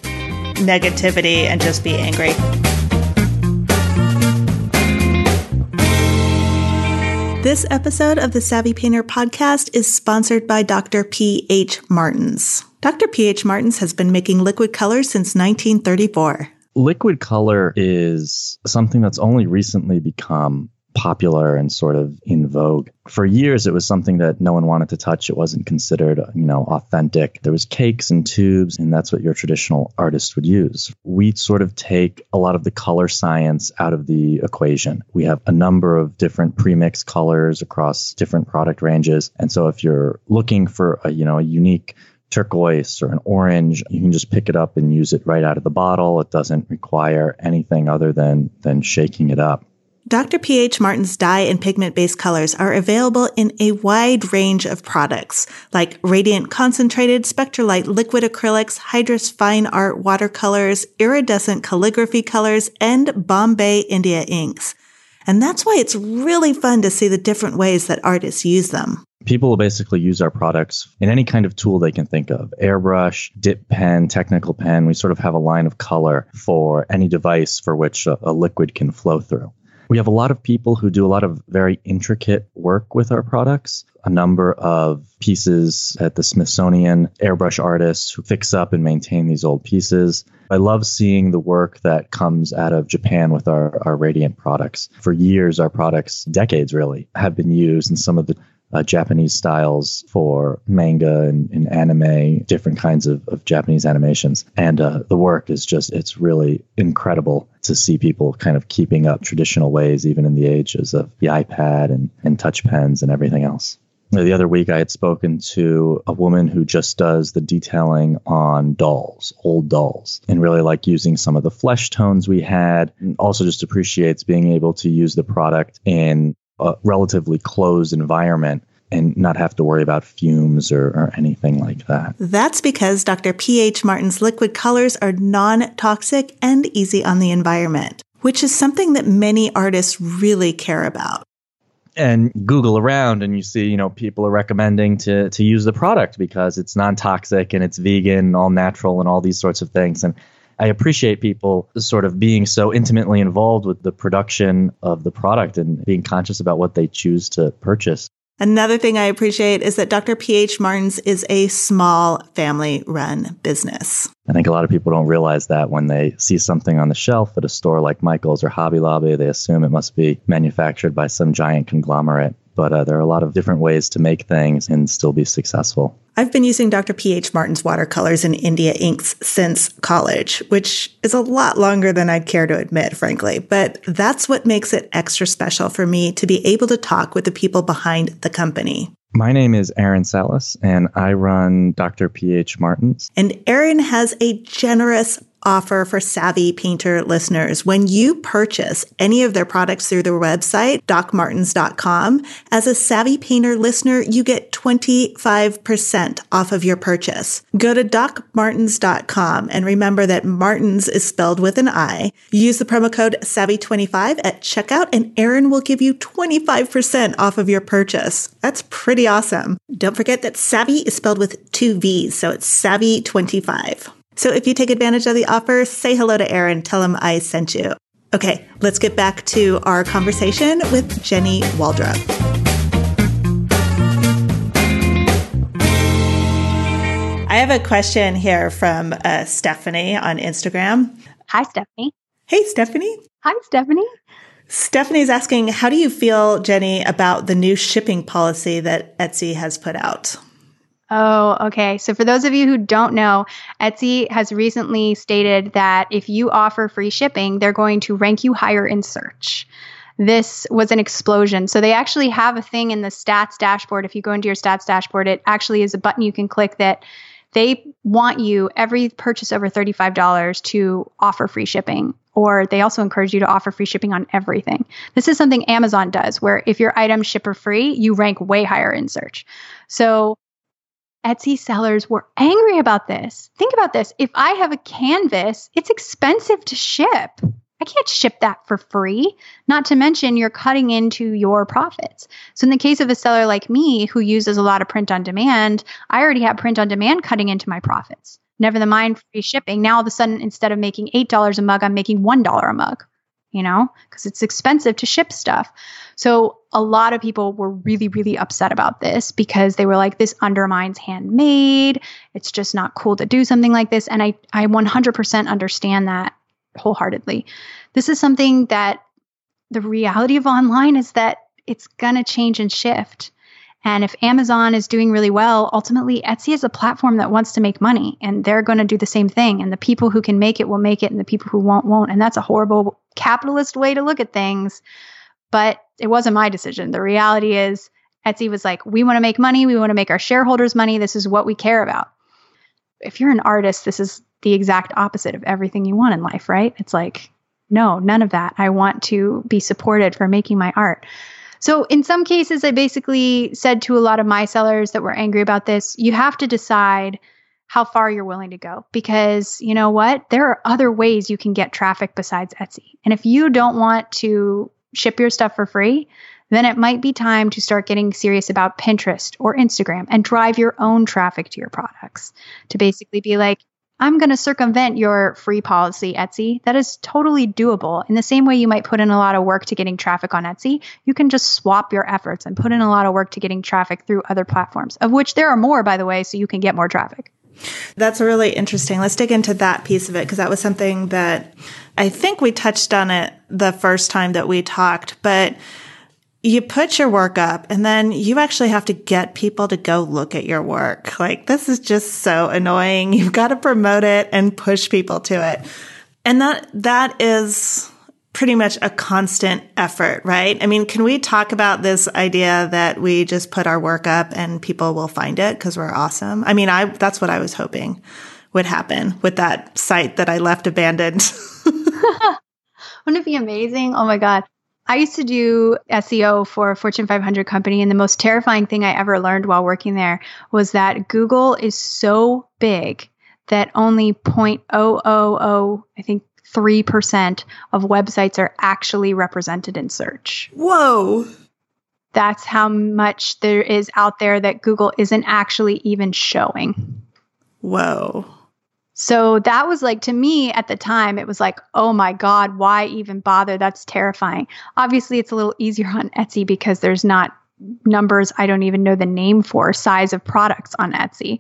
negativity and just be angry. This episode of the Savvy Painter podcast is sponsored by Doctor P H Martins. Doctor P H Martins has been making liquid colors since nineteen thirty-four. Liquid color is something that's only recently become popular and sort of in vogue. For years, it was something that no one wanted to touch. It wasn't considered, you know, authentic. There was cakes and tubes, and that's what your traditional artist would use. We sort of take a lot of the color science out of the equation. We have a number of different premixed colors across different product ranges. And so if you're looking for a, you know, a unique turquoise or an orange, you can just pick it up and use it right out of the bottle. It doesn't require anything other than than shaking it up. Doctor P H Martins dye and pigment-based colors are available in a wide range of products like Radiant Concentrated, Spectralite Liquid Acrylics, Hydrus Fine Art Watercolors, Iridescent Calligraphy Colors, and Bombay India inks. And that's why it's really fun to see the different ways that artists use them. People will basically use our products in any kind of tool they can think of. Airbrush, dip pen, technical pen. We sort of have a line of color for any device for which a, a liquid can flow through. We have a lot of people who do a lot of very intricate work with our products. A number of pieces at the Smithsonian, airbrush artists who fix up and maintain these old pieces. I love seeing the work that comes out of Japan with our, our Radiant products. For years, our products, decades really, have been used in some of the Uh, Japanese styles for manga and, and anime, different kinds of, of Japanese animations. And uh, the work is just, it's really incredible to see people kind of keeping up traditional ways, even in the ages of the iPad and, and touch pens and everything else. The other week, I had spoken to a woman who just does the detailing on dolls, old dolls, and really like using some of the flesh tones we had, and also just appreciates being able to use the product in a relatively closed environment and not have to worry about fumes or, or anything like that. That's because Doctor P H Martins liquid colors are non-toxic and easy on the environment, which is something that many artists really care about. And Google around and you see, you know, people are recommending to to use the product because it's non-toxic and it's vegan, all natural and all these sorts of things. And I appreciate people sort of being so intimately involved with the production of the product and being conscious about what they choose to purchase. Another thing I appreciate is that Doctor P H Martins is a small family-run business. I think a lot of people don't realize that when they see something on the shelf at a store like Michael's or Hobby Lobby, they assume it must be manufactured by some giant conglomerate. but uh, there are a lot of different ways to make things and still be successful. I've been using Doctor P H Martin's watercolors and India inks since college, which is a lot longer than I'd care to admit, frankly. But that's what makes it extra special for me to be able to talk with the people behind the company. My name is Aaron Salas, and I run Doctor P H Martin's. And Aaron has a generous offer for Savvy Painter listeners. When you purchase any of their products through their website, doc martens dot com, as a Savvy Painter listener, you get twenty-five percent off of your purchase. Go to doc martens dot com and remember that Martins is spelled with an I. Use the promo code savvy twenty-five at checkout and Aaron will give you twenty-five percent off of your purchase. That's pretty awesome. Don't forget that Savvy is spelled with two V's, so it's savvy twenty-five. So if you take advantage of the offer, say hello to Aaron. Tell him I sent you. Okay, let's get back to our conversation with Jenny Waldrop. I have a question here from uh, Stephanie on Instagram. Hi, Stephanie. Hey, Stephanie. Hi, Stephanie. Stephanie's asking, how do you feel, Jenny, about the new shipping policy that Etsy has put out? Oh, okay. So for those of you who don't know, Etsy has recently stated that if you offer free shipping, they're going to rank you higher in search. This was an explosion. So they actually have a thing in the stats dashboard. If you go into your stats dashboard, it actually is a button you can click that they want you, every purchase over thirty-five dollars, to offer free shipping. Or they also encourage you to offer free shipping on everything. This is something Amazon does, where if your items ship for free, you rank way higher in search. So Etsy sellers were angry about this. Think about this. If I have a canvas, it's expensive to ship. I can't ship that for free. Not to mention you're cutting into your profits. So in the case of a seller like me who uses a lot of print on demand, I already have print on demand cutting into my profits. Never the mind free shipping. Now all of a sudden, instead of making eight dollars a mug, I'm making one dollar a mug, you know, because it's expensive to ship stuff. So a lot of people were really, really upset about this because they were like, this undermines handmade. It's just not cool to do something like this. And I, I one hundred percent understand that wholeheartedly. This is something that the reality of online is that it's going to change and shift. And if Amazon is doing really well, ultimately Etsy is a platform that wants to make money and they're going to do the same thing. And the people who can make it will make it and the people who won't, won't. And that's a horrible capitalist way to look at things. But it wasn't my decision. The reality is Etsy was like, we want to make money. We want to make our shareholders money. This is what we care about. If you're an artist, this is the exact opposite of everything you want in life, right? It's like, no, none of that. I want to be supported for making my art. So in some cases, I basically said to a lot of my sellers that were angry about this, you have to decide how far you're willing to go, because you know what? There are other ways you can get traffic besides Etsy. And if you don't want to ship your stuff for free, then it might be time to start getting serious about Pinterest or Instagram and drive your own traffic to your products. To basically be like, I'm going to circumvent your free policy, Etsy. That is totally doable. In the same way you might put in a lot of work to getting traffic on Etsy, you can just swap your efforts and put in a lot of work to getting traffic through other platforms, of which there are more, by the way, so you can get more traffic. That's really interesting. Let's dig into that piece of it, because that was something that I think we touched on it the first time that we talked, but you put your work up and then you actually have to get people to go look at your work. Like, this is just so annoying. You've got to promote it and push people to it. And that, that is pretty much a constant effort, right? I mean, can we talk about this idea that we just put our work up and people will find it because we're awesome? I mean, I, that's what I was hoping would happen with that site that I left abandoned. Wouldn't it be amazing? Oh my God. I used to do S E O for a Fortune five hundred company, and the most terrifying thing I ever learned while working there was that Google is so big that only zero point zero zero zero, I think, three percent of websites are actually represented in search. Whoa. That's how much there is out there that Google isn't actually even showing. Whoa. So that was like, to me at the time, it was like, oh my God, why even bother? That's terrifying. Obviously, it's a little easier on Etsy because there's not numbers I don't even know the name for, size of products on Etsy.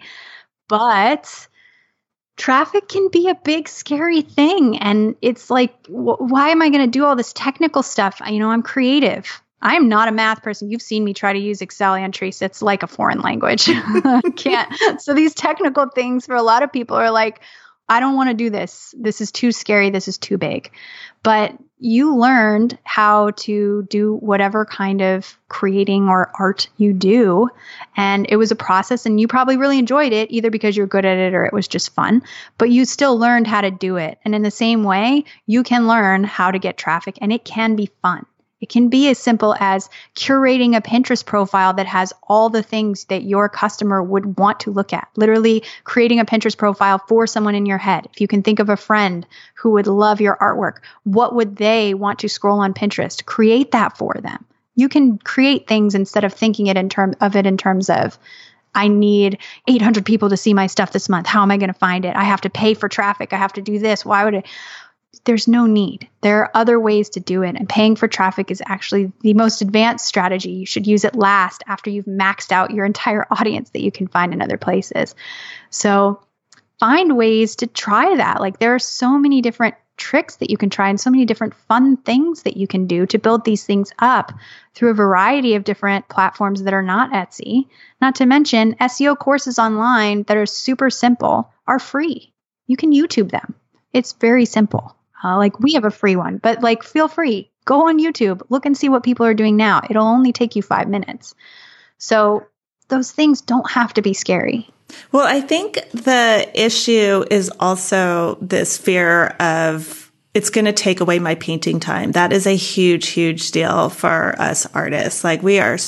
But traffic can be a big, scary thing. And it's like, wh- why am I going to do all this technical stuff? You know, I'm creative. I'm not a math person. You've seen me try to use Excel, Antrese. It's like a foreign language. I can't. So these technical things for a lot of people are like, I don't want to do this. This is too scary. This is too big. But you learned how to do whatever kind of creating or art you do. And it was a process, and you probably really enjoyed it, either because you're good at it or it was just fun, but you still learned how to do it. And in the same way, you can learn how to get traffic, and it can be fun. It can be as simple as curating a Pinterest profile that has all the things that your customer would want to look at. Literally creating a Pinterest profile for someone in your head. If you can think of a friend who would love your artwork, what would they want to scroll on Pinterest? Create that for them. You can create things instead of thinking it in term of it in terms of, I need eight hundred people to see my stuff this month. How am I going to find it? I have to pay for traffic. I have to do this. Why would I? There's no need. There are other ways to do it. And paying for traffic is actually the most advanced strategy. You should use it last after you've maxed out your entire audience that you can find in other places. So find ways to try that. Like there are so many different tricks that you can try and so many different fun things that you can do to build these things up through a variety of different platforms that are not Etsy. Not to mention S E O courses online that are super simple are free. You can YouTube them. It's very simple. Uh, like we have a free one, but like feel free, go on YouTube, look and see what people are doing now. It'll only take you five minutes. So those things don't have to be scary. Well, I think the issue is also this fear of it's going to take away my painting time. That is a huge, huge deal for us artists. Like we are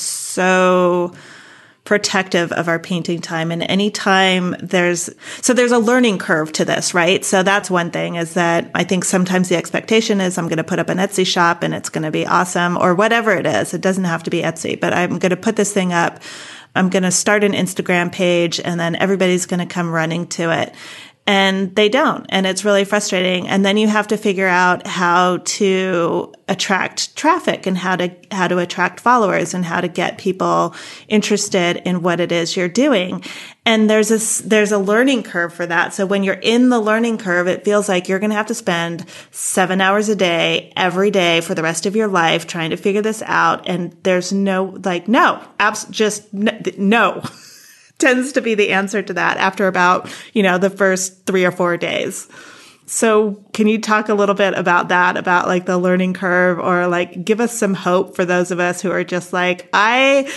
so protective of our painting time, and anytime there's, so there's a learning curve to this, right? So that's one thing, is that I think sometimes the expectation is I'm going to put up an Etsy shop and it's going to be awesome, or whatever it is. It doesn't have to be Etsy, but I'm going to put this thing up. I'm going to start an Instagram page and then everybody's going to come running to it. And they don't. And it's really frustrating. And then you have to figure out how to attract traffic and how to, how to attract followers and how to get people interested in what it is you're doing. And there's a, there's a learning curve for that. So when you're in the learning curve, it feels like you're going to have to spend seven hours a day, every day for the rest of your life trying to figure this out. And there's no, like, no, abs- just no. no. tends to be the answer to that after about, you know, the first three or four days. So can you talk a little bit about that, about like the learning curve, or like give us some hope for those of us who are just like, I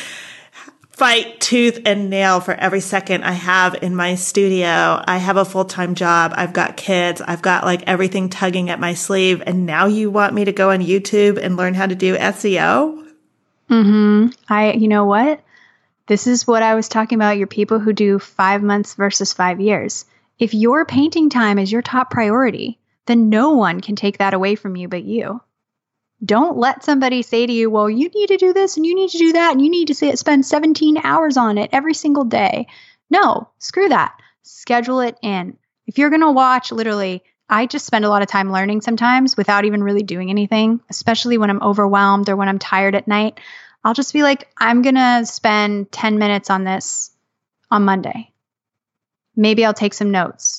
fight tooth and nail for every second I have in my studio. I have a full-time job. I've got kids. I've got like everything tugging at my sleeve. And now you want me to go on YouTube and learn how to do S E O? Mm-hmm. I, you know what? This is what I was talking about, your people who do five months versus five years. If your painting time is your top priority, then no one can take that away from you but you. Don't let somebody say to you, well, you need to do this and you need to do that and you need to say, spend seventeen hours on it every single day. No, screw that. Schedule it in. If you're going to watch, literally, I just spend a lot of time learning sometimes without even really doing anything, especially when I'm overwhelmed or when I'm tired at night. I'll just be like, I'm going to spend ten minutes on this on Monday. Maybe I'll take some notes.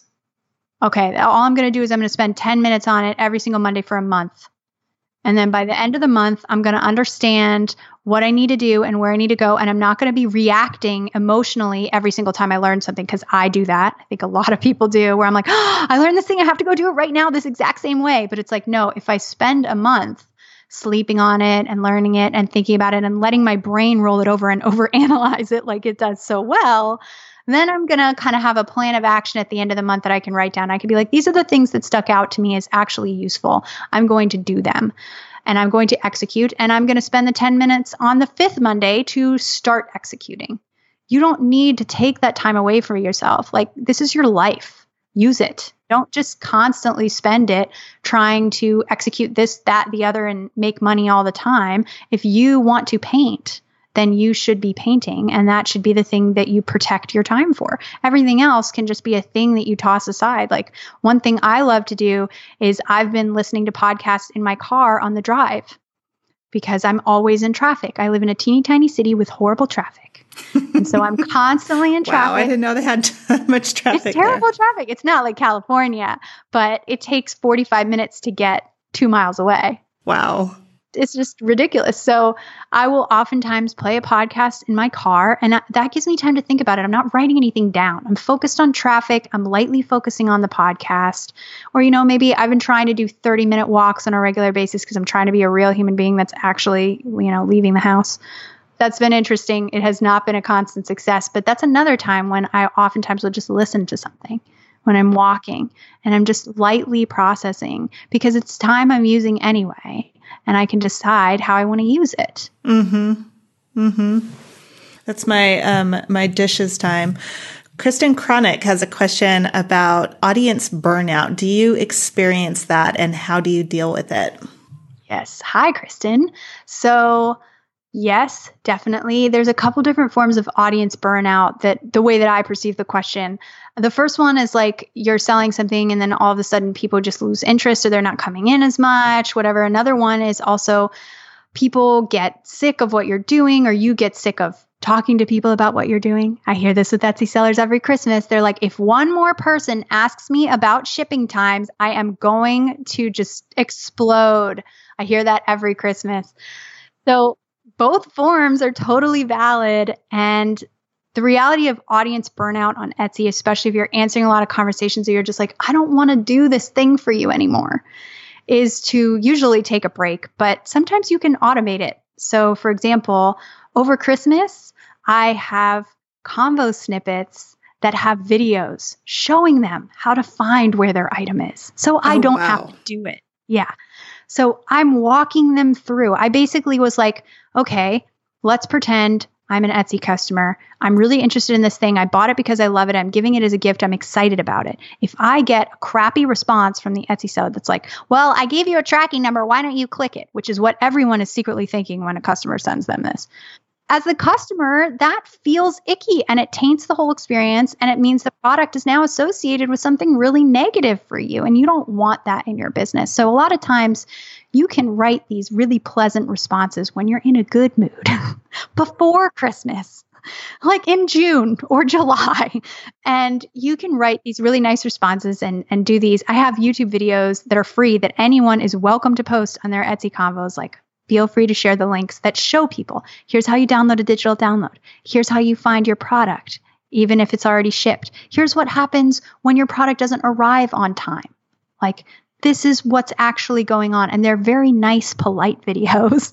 Okay, all I'm going to do is I'm going to spend ten minutes on it every single Monday for a month. And then by the end of the month, I'm going to understand what I need to do and where I need to go. And I'm not going to be reacting emotionally every single time I learn something, because I do that. I think a lot of people do, where I'm like, oh, I learned this thing. I have to go do it right now this exact same way. But it's like, no, if I spend a month sleeping on it and learning it and thinking about it and letting my brain roll it over and overanalyze it like it does so well, then I'm going to kind of have a plan of action at the end of the month that I can write down. I can be like, these are the things that stuck out to me as actually useful. I'm going to do them and I'm going to execute, and I'm going to spend the ten minutes on the fifth Monday to start executing. You don't need to take that time away for yourself. Like, this is your life. Use it. Don't just constantly spend it trying to execute this, that, the other, and make money all the time. If you want to paint, then you should be painting, and that should be the thing that you protect your time for. Everything else can just be a thing that you toss aside. Like, one thing I love to do is I've been listening to podcasts in my car on the drive because I'm always in traffic. I live in a teeny tiny city with horrible traffic. And so I'm constantly in traffic. Wow, I didn't know they had much traffic. It's terrible there. traffic. It's not like California, but it takes forty-five minutes to get two miles away. Wow. it's just ridiculous. So I will oftentimes play a podcast in my car, and that gives me time to think about it. I'm not writing anything down. I'm focused on traffic. I'm lightly focusing on the podcast. Or, you know, maybe I've been trying to do thirty minute walks on a regular basis because I'm trying to be a real human being that's actually, you know, leaving the house. That's been interesting. It has not been a constant success, but that's another time when I oftentimes will just listen to something when I'm walking and I'm just lightly processing because it's time I'm using anyway, and I can decide how I want to use it. Mm-hmm. Mm-hmm. That's my, um, my dishes time. Kristen Chronic has a question about audience burnout. Do you experience that, and how do you deal with it? Yes. Hi, Kristen. So yes, definitely. There's a couple different forms of audience burnout that the way that I perceive the question. The first one is like you're selling something and then all of a sudden people just lose interest or they're not coming in as much, whatever. Another one is also people get sick of what you're doing, or you get sick of talking to people about what you're doing. I hear this with Etsy sellers every Christmas. They're like, if one more person asks me about shipping times, I am going to just explode. I hear that every Christmas. So both forms are totally valid. And the reality of audience burnout on Etsy, especially if you're answering a lot of conversations or you're just like, I don't want to do this thing for you anymore, is to usually take a break. But sometimes you can automate it. So for example, over Christmas, I have Convo snippets that have videos showing them how to find where their item is. So I oh, don't wow. have to do it. Yeah. So I'm walking them through. I basically was like, okay, let's pretend I'm an Etsy customer. I'm really interested in this thing. I bought it because I love it. I'm giving it as a gift. I'm excited about it. If I get a crappy response from the Etsy seller that's like, well, I gave you a tracking number. Why don't you click it? Which is what everyone is secretly thinking when a customer sends them this. As the customer, that feels icky and it taints the whole experience. And it means the product is now associated with something really negative for you. And you don't want that in your business. So a lot of times you can write these really pleasant responses when you're in a good mood before Christmas, like in June or July. And you can write these really nice responses and, and do these. I have YouTube videos that are free that anyone is welcome to post on their Etsy Convos, like, feel free to share the links that show people, here's how you download a digital download. Here's how you find your product, even if it's already shipped. Here's what happens when your product doesn't arrive on time. Like, this is what's actually going on. And they're very nice, polite videos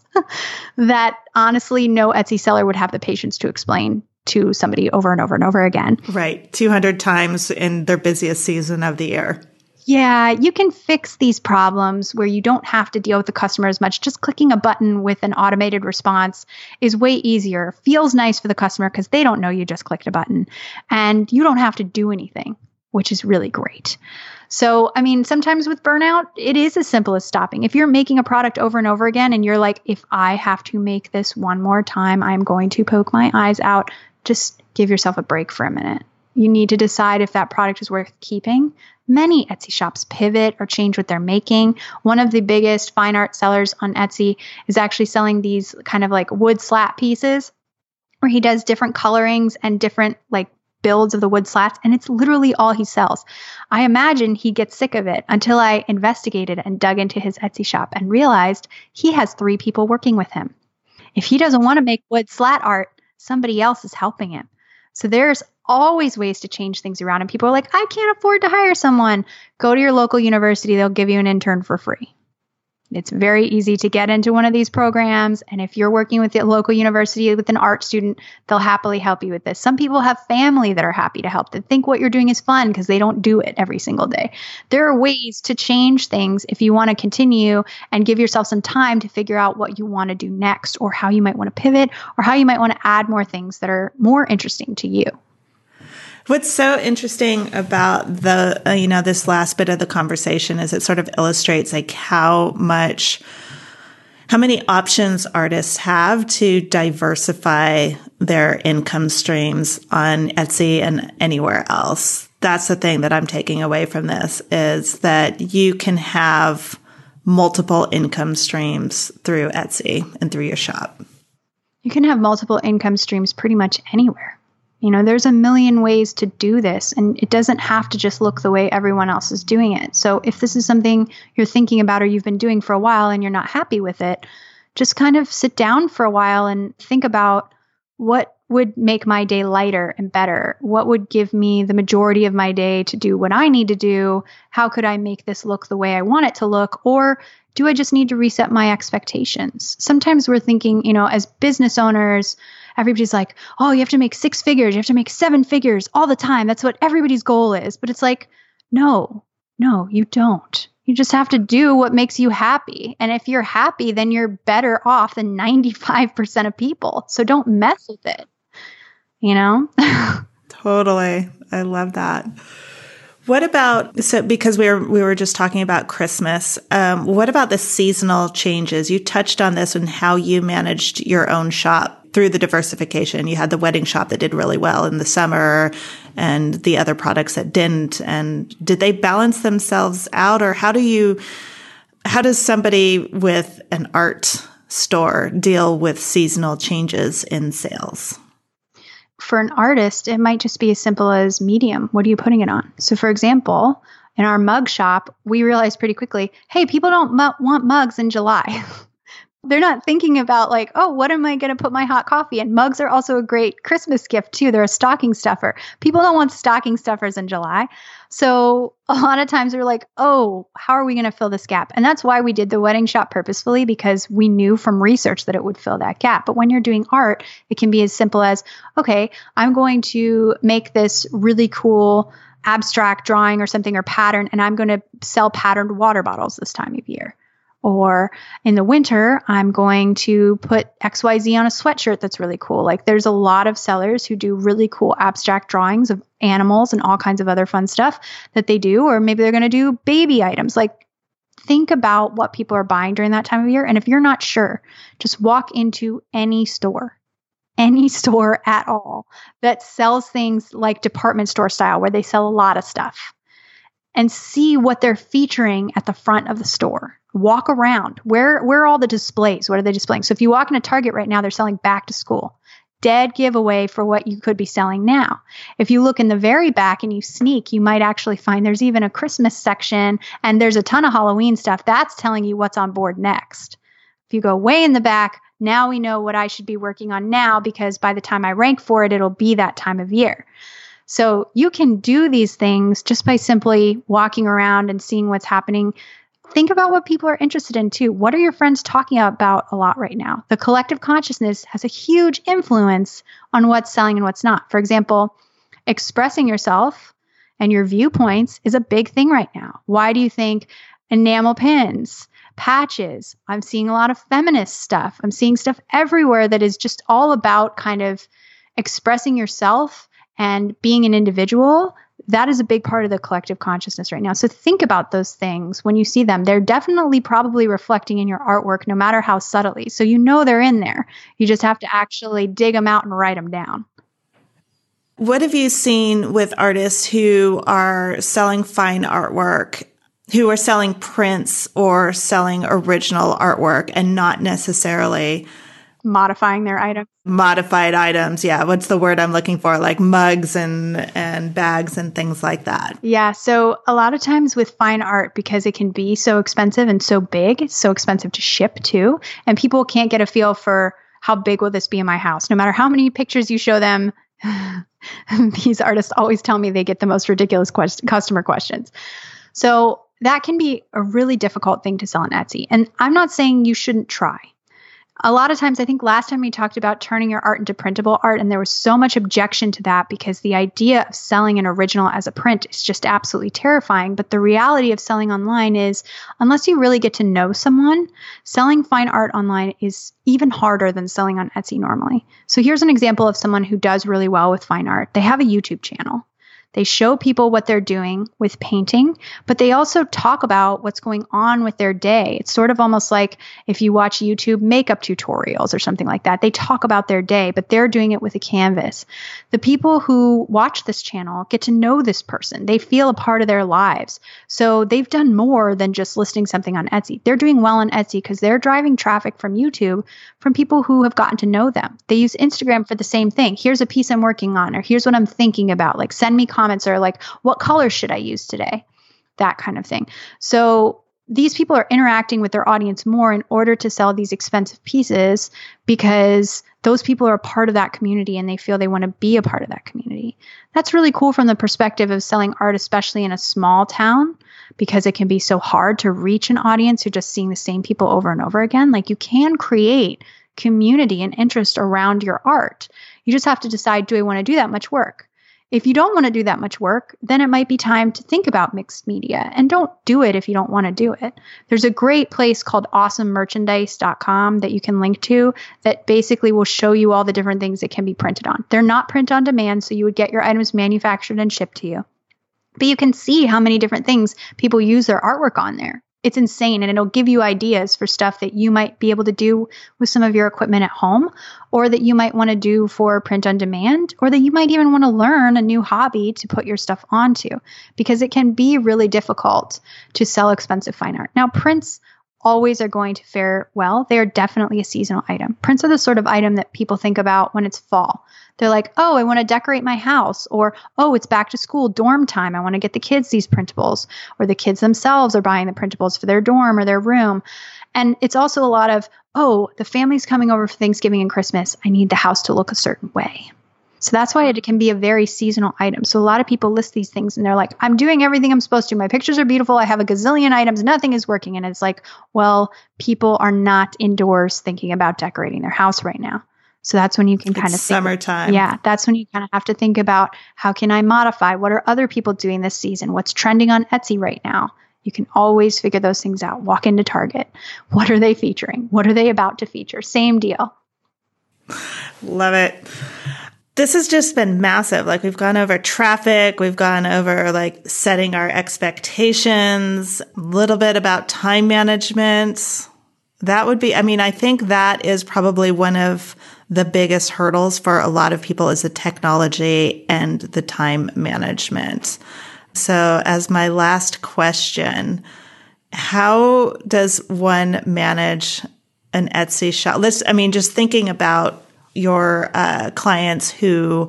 that honestly, no Etsy seller would have the patience to explain to somebody over and over and over again. Right. two hundred times in their busiest season of the year. Yeah, you can fix these problems where you don't have to deal with the customer as much. Just clicking a button with an automated response is way easier. Feels nice for the customer because they don't know you just clicked a button. And you don't have to do anything, which is really great. So, I mean, sometimes with burnout, it is as simple as stopping. If you're making a product over and over again and you're like, if I have to make this one more time, I'm going to poke my eyes out, just give yourself a break for a minute. You need to decide if that product is worth keeping. Many Etsy shops pivot or change what they're making. One of the biggest fine art sellers on Etsy is actually selling these kind of like wood slat pieces where he does different colorings and different like builds of the wood slats. And it's literally all he sells. I imagine he gets sick of it until I investigated and dug into his Etsy shop and realized he has three people working with him. If he doesn't want to make wood slat art, somebody else is helping him. So there's always ways to change things around. And people are like, I can't afford to hire someone. Go to your local university. They'll give you an intern for free. It's very easy to get into one of these programs. And if you're working with the local university with an art student, they'll happily help you with this. Some people have family that are happy to help, that think what you're doing is fun because they don't do it every single day. There are ways to change things if you want to continue and give yourself some time to figure out what you want to do next, or how you might want to pivot, or how you might want to add more things that are more interesting to you. What's so interesting about the, uh, you know, this last bit of the conversation is it sort of illustrates like how much, how many options artists have to diversify their income streams on Etsy and anywhere else. That's the thing that I'm taking away from this, is that you can have multiple income streams through Etsy and through your shop. You can have multiple income streams pretty much anywhere. You know, there's a million ways to do this, and it doesn't have to just look the way everyone else is doing it. So if this is something you're thinking about or you've been doing for a while and you're not happy with it, just kind of sit down for a while and think about what would make my day lighter and better? What would give me the majority of my day to do what I need to do? How could I make this look the way I want it to look? Or do I just need to reset my expectations? Sometimes we're thinking, you know, as business owners, everybody's like, oh, you have to make six figures. You have to make seven figures all the time. That's what everybody's goal is. But it's like, no, no, you don't. You just have to do what makes you happy. And if you're happy, then you're better off than ninety-five percent of people. So don't mess with it, you know? Totally. I love that. What about, so because we were, we were just talking about Christmas, um, what about the seasonal changes? You touched on this and how you managed your own shop through the diversification. You had the wedding shop that did really well in the summer and the other products that didn't. And did they balance themselves out, or how do you, how does somebody with an art store deal with seasonal changes in sales? For an artist, it might just be as simple as medium. What are you putting it on? So for example, in our mug shop, we realized pretty quickly, hey, people don't mu- want mugs in July. They're not thinking about like, oh, what am I going to put my hot coffee in? Mugs are also a great Christmas gift too. They're a stocking stuffer. People don't want stocking stuffers in July. So a lot of times we're like, oh, how are we going to fill this gap? And that's why we did the wedding shop purposefully, because we knew from research that it would fill that gap. But when you're doing art, it can be as simple as, okay, I'm going to make this really cool abstract drawing or something or pattern, and I'm going to sell patterned water bottles this time of year. Or in the winter, I'm going to put X Y Z on a sweatshirt that's really cool. Like there's a lot of sellers who do really cool abstract drawings of animals and all kinds of other fun stuff that they do. Or maybe they're going to do baby items. Like think about what people are buying during that time of year. And if you're not sure, just walk into any store, any store at all that sells things like department store style, where they sell a lot of stuff, and see what they're featuring at the front of the store. Walk around. Where, where are all the displays? What are they displaying? So if you walk into Target right now, they're selling back to school. Dead giveaway for what you could be selling now. If you look in the very back and you sneak, you might actually find there's even a Christmas section and there's a ton of Halloween stuff. That's telling you what's on board next. If you go way in the back, now we know what I should be working on now, because by the time I rank for it, it'll be that time of year. So you can do these things just by simply walking around and seeing what's happening. Think about what people are interested in too. What are your friends talking about a lot right now? The collective consciousness has a huge influence on what's selling and what's not. For example, expressing yourself and your viewpoints is a big thing right now. Why do you think enamel pins, patches? I'm seeing a lot of feminist stuff. I'm seeing stuff everywhere that is just all about kind of expressing yourself and being an individual. That is a big part of the collective consciousness right now. So think about those things when you see them. They're definitely probably reflecting in your artwork, no matter how subtly. So you know they're in there. You just have to actually dig them out and write them down. What have you seen with artists who are selling fine artwork, who are selling prints or selling original artwork and not necessarily modifying their items? Modified items. Yeah. What's the word I'm looking for? Like mugs and, and bags and things like that. Yeah. So a lot of times with fine art, because it can be so expensive and so big, it's so expensive to ship too. And people can't get a feel for how big will this be in my house. No matter how many pictures you show them, these artists always tell me they get the most ridiculous quest- customer questions. So that can be a really difficult thing to sell on Etsy. And I'm not saying you shouldn't try. A lot of times, I think last time we talked about turning your art into printable art, and there was so much objection to that because the idea of selling an original as a print is just absolutely terrifying. But the reality of selling online is, unless you really get to know someone, selling fine art online is even harder than selling on Etsy normally. So here's an example of someone who does really well with fine art. They have a YouTube channel. They show people what they're doing with painting, but they also talk about what's going on with their day. It's sort of almost like if you watch YouTube makeup tutorials or something like that. They talk about their day, but they're doing it with a canvas. The people who watch this channel get to know this person. They feel a part of their lives. So they've done more than just listing something on Etsy. They're doing well on Etsy because they're driving traffic from YouTube from people who have gotten to know them. They use Instagram for the same thing. Here's a piece I'm working on, or here's what I'm thinking about. Like, send me comments, or like, what color should I use today? That kind of thing. So these people are interacting with their audience more in order to sell these expensive pieces because those people are a part of that community and they feel they want to be a part of that community. That's really cool from the perspective of selling art, especially in a small town, because it can be so hard to reach an audience who're just seeing the same people over and over again. Like, you can create community and interest around your art. You just have to decide, do I want to do that much work? If you don't want to do that much work, then it might be time to think about mixed media, and don't do it if you don't want to do it. There's a great place called awesome merchandise dot com that you can link to that basically will show you all the different things that can be printed on. They're not print on demand, so you would get your items manufactured and shipped to you. But you can see how many different things people use their artwork on there. It's insane, and it'll give you ideas for stuff that you might be able to do with some of your equipment at home, or that you might want to do for print on demand, or that you might even want to learn a new hobby to put your stuff onto, because it can be really difficult to sell expensive fine art. Now, prints always are going to fare well. They are definitely a seasonal item. Prints are the sort of item that people think about when it's fall. They're like, oh, I want to decorate my house, or, oh, it's back to school dorm time. I want to get the kids these printables, or the kids themselves are buying the printables for their dorm or their room. And it's also a lot of, oh, the family's coming over for Thanksgiving and Christmas. I need the house to look a certain way. So that's why it can be a very seasonal item. So a lot of people list these things and they're like, I'm doing everything I'm supposed to. My pictures are beautiful. I have a gazillion items. Nothing is working. And it's like, well, people are not indoors thinking about decorating their house right now. So that's when you can kind it's of summertime. Think, yeah, that's when you kind of have to think about, how can I modify? What are other people doing this season? What's trending on Etsy right now? You can always figure those things out. Walk into Target. What are they featuring? What are they about to feature? Same deal. Love it. This has just been massive. Like, we've gone over traffic. We've gone over like setting our expectations, a little bit about time management. That would be, I mean, I think that is probably one of the biggest hurdles for a lot of people, is the technology and the time management. So as my last question, how does one manage an Etsy shop? Let's, I mean, just thinking about your uh, clients who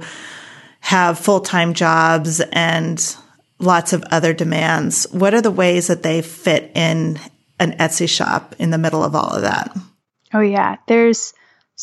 have full-time jobs and lots of other demands. What are the ways that they fit in an Etsy shop in the middle of all of that? Oh, yeah. There's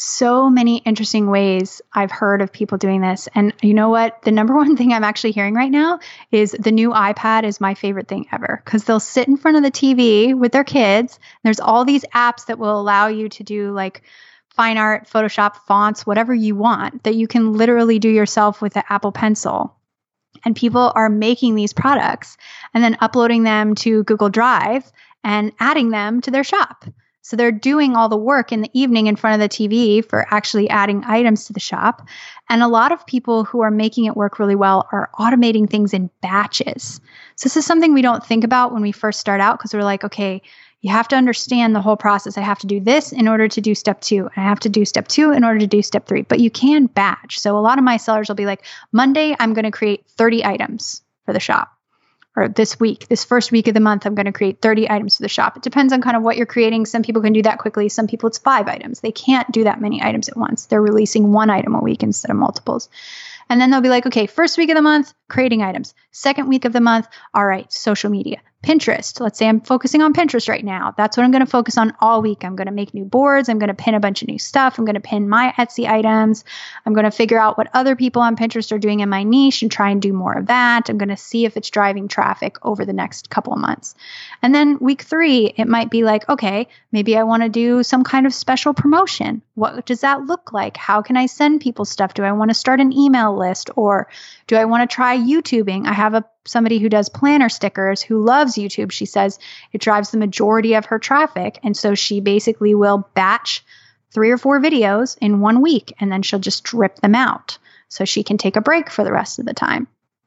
so many interesting ways I've heard of people doing this. And you know what? The number one thing I'm actually hearing right now is the new iPad is my favorite thing ever, because they'll sit in front of the T V with their kids. There's all these apps that will allow you to do like fine art, Photoshop, fonts, whatever you want, that you can literally do yourself with the Apple Pencil. And people are making these products and then uploading them to Google Drive and adding them to their shop. So they're doing all the work in the evening in front of the T V for actually adding items to the shop. And a lot of people who are making it work really well are automating things in batches. So this is something we don't think about when we first start out, because we're like, okay, you have to understand the whole process. I have to do this in order to do step two. I have to do step two in order to do step three. But you can batch. So a lot of my sellers will be like, Monday, I'm going to create thirty items for the shop. Or this week, this first week of the month, I'm going to create thirty items for the shop. It depends on kind of what you're creating. Some people can do that quickly. Some people, it's five items. They can't do that many items at once. They're releasing one item a week instead of multiples. And then they'll be like, okay, first week of the month, creating items. Second week of the month, all right, social media. Pinterest. Let's say I'm focusing on Pinterest right now. That's what I'm going to focus on all week. I'm going to make new boards. I'm going to pin a bunch of new stuff. I'm going to pin my Etsy items. I'm going to figure out what other people on Pinterest are doing in my niche and try and do more of that. I'm going to see if it's driving traffic over the next couple of months. And then week three, it might be like, okay, maybe I want to do some kind of special promotion. What does that look like? How can I send people stuff? Do I want to start an email list, or do I want to try YouTubing? I have a somebody who does planner stickers who loves YouTube. She says it drives the majority of her traffic. And so she basically will batch three or four videos in one week, and then she'll just drip them out so she can take a break for the rest of the time.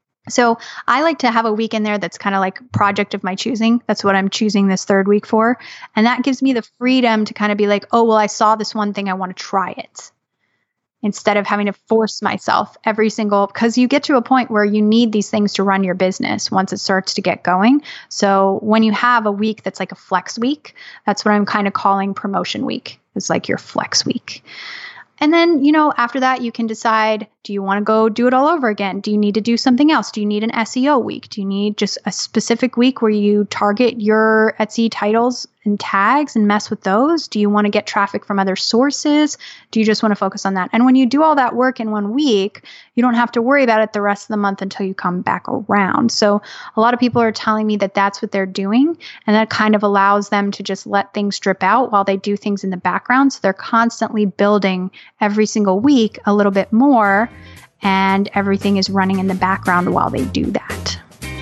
So I like to have a week in there that's kind of like project of my choosing. That's what I'm choosing this third week for. And that gives me the freedom to kind of be like, oh, well, I saw this one thing. I want to try it. Instead of having to force myself every single, because you get to a point where you need these things to run your business once it starts to get going. So when you have a week that's like a flex week, that's what I'm kind of calling promotion week. It's like your flex week. And then, you know, after that, you can decide, do you want to go do it all over again? Do you need to do something else? Do you need an S E O week? Do you need just a specific week where you target your Etsy titles and tags and mess with those? Do you want to get traffic from other sources? Do you just want to focus on that? And when you do all that work in one week, you don't have to worry about it the rest of the month until you come back around. So a lot of people are telling me that that's what they're doing. And that kind of allows them to just let things drip out while they do things in the background. So they're constantly building every single week a little bit more, and everything is running in the background while they do that.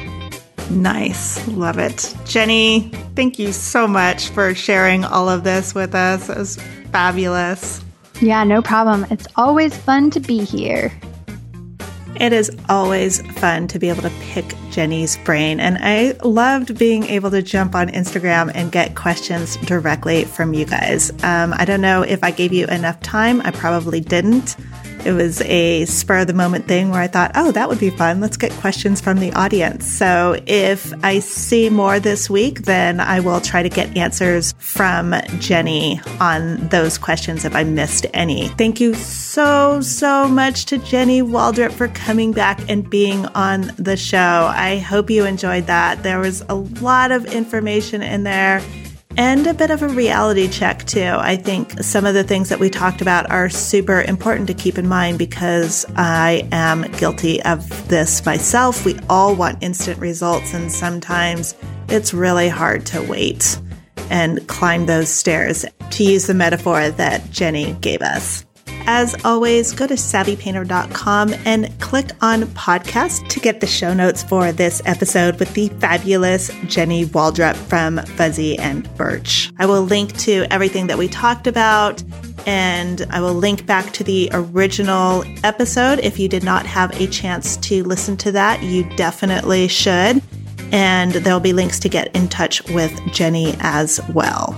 Nice. Love it. Jenny, thank you so much for sharing all of this with us. It was fabulous. Yeah, no problem. It's always fun to be here. It is always fun to be able to pick Jenny's brain. And I loved being able to jump on Instagram and get questions directly from you guys. Um, I don't know if I gave you enough time. I probably didn't. It was a spur of the moment thing where I thought, oh, that would be fun. Let's get questions from the audience. So if I see more this week, then I will try to get answers from Jenny on those questions if I missed any. Thank you so, so much to Jenny Waldrop for coming back and being on the show. I hope you enjoyed that. There was a lot of information in there. And a bit of a reality check, too. I think some of the things that we talked about are super important to keep in mind because I am guilty of this myself. We all want instant results, and sometimes it's really hard to wait and climb those stairs, to use the metaphor that Jenny gave us. As always, go to savvy painter dot com and click on podcast to get the show notes for this episode with the fabulous Jenny Waldrop from Fuzzy and Birch. I will link to everything that we talked about, and I will link back to the original episode. If you did not have a chance to listen to that, you definitely should. And there'll be links to get in touch with Jenny as well.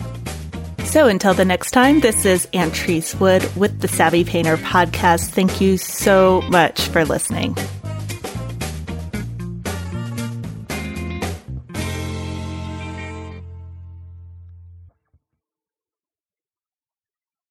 So until the next time, this is Antrese Wood with the Savvy Painter Podcast. Thank you so much for listening.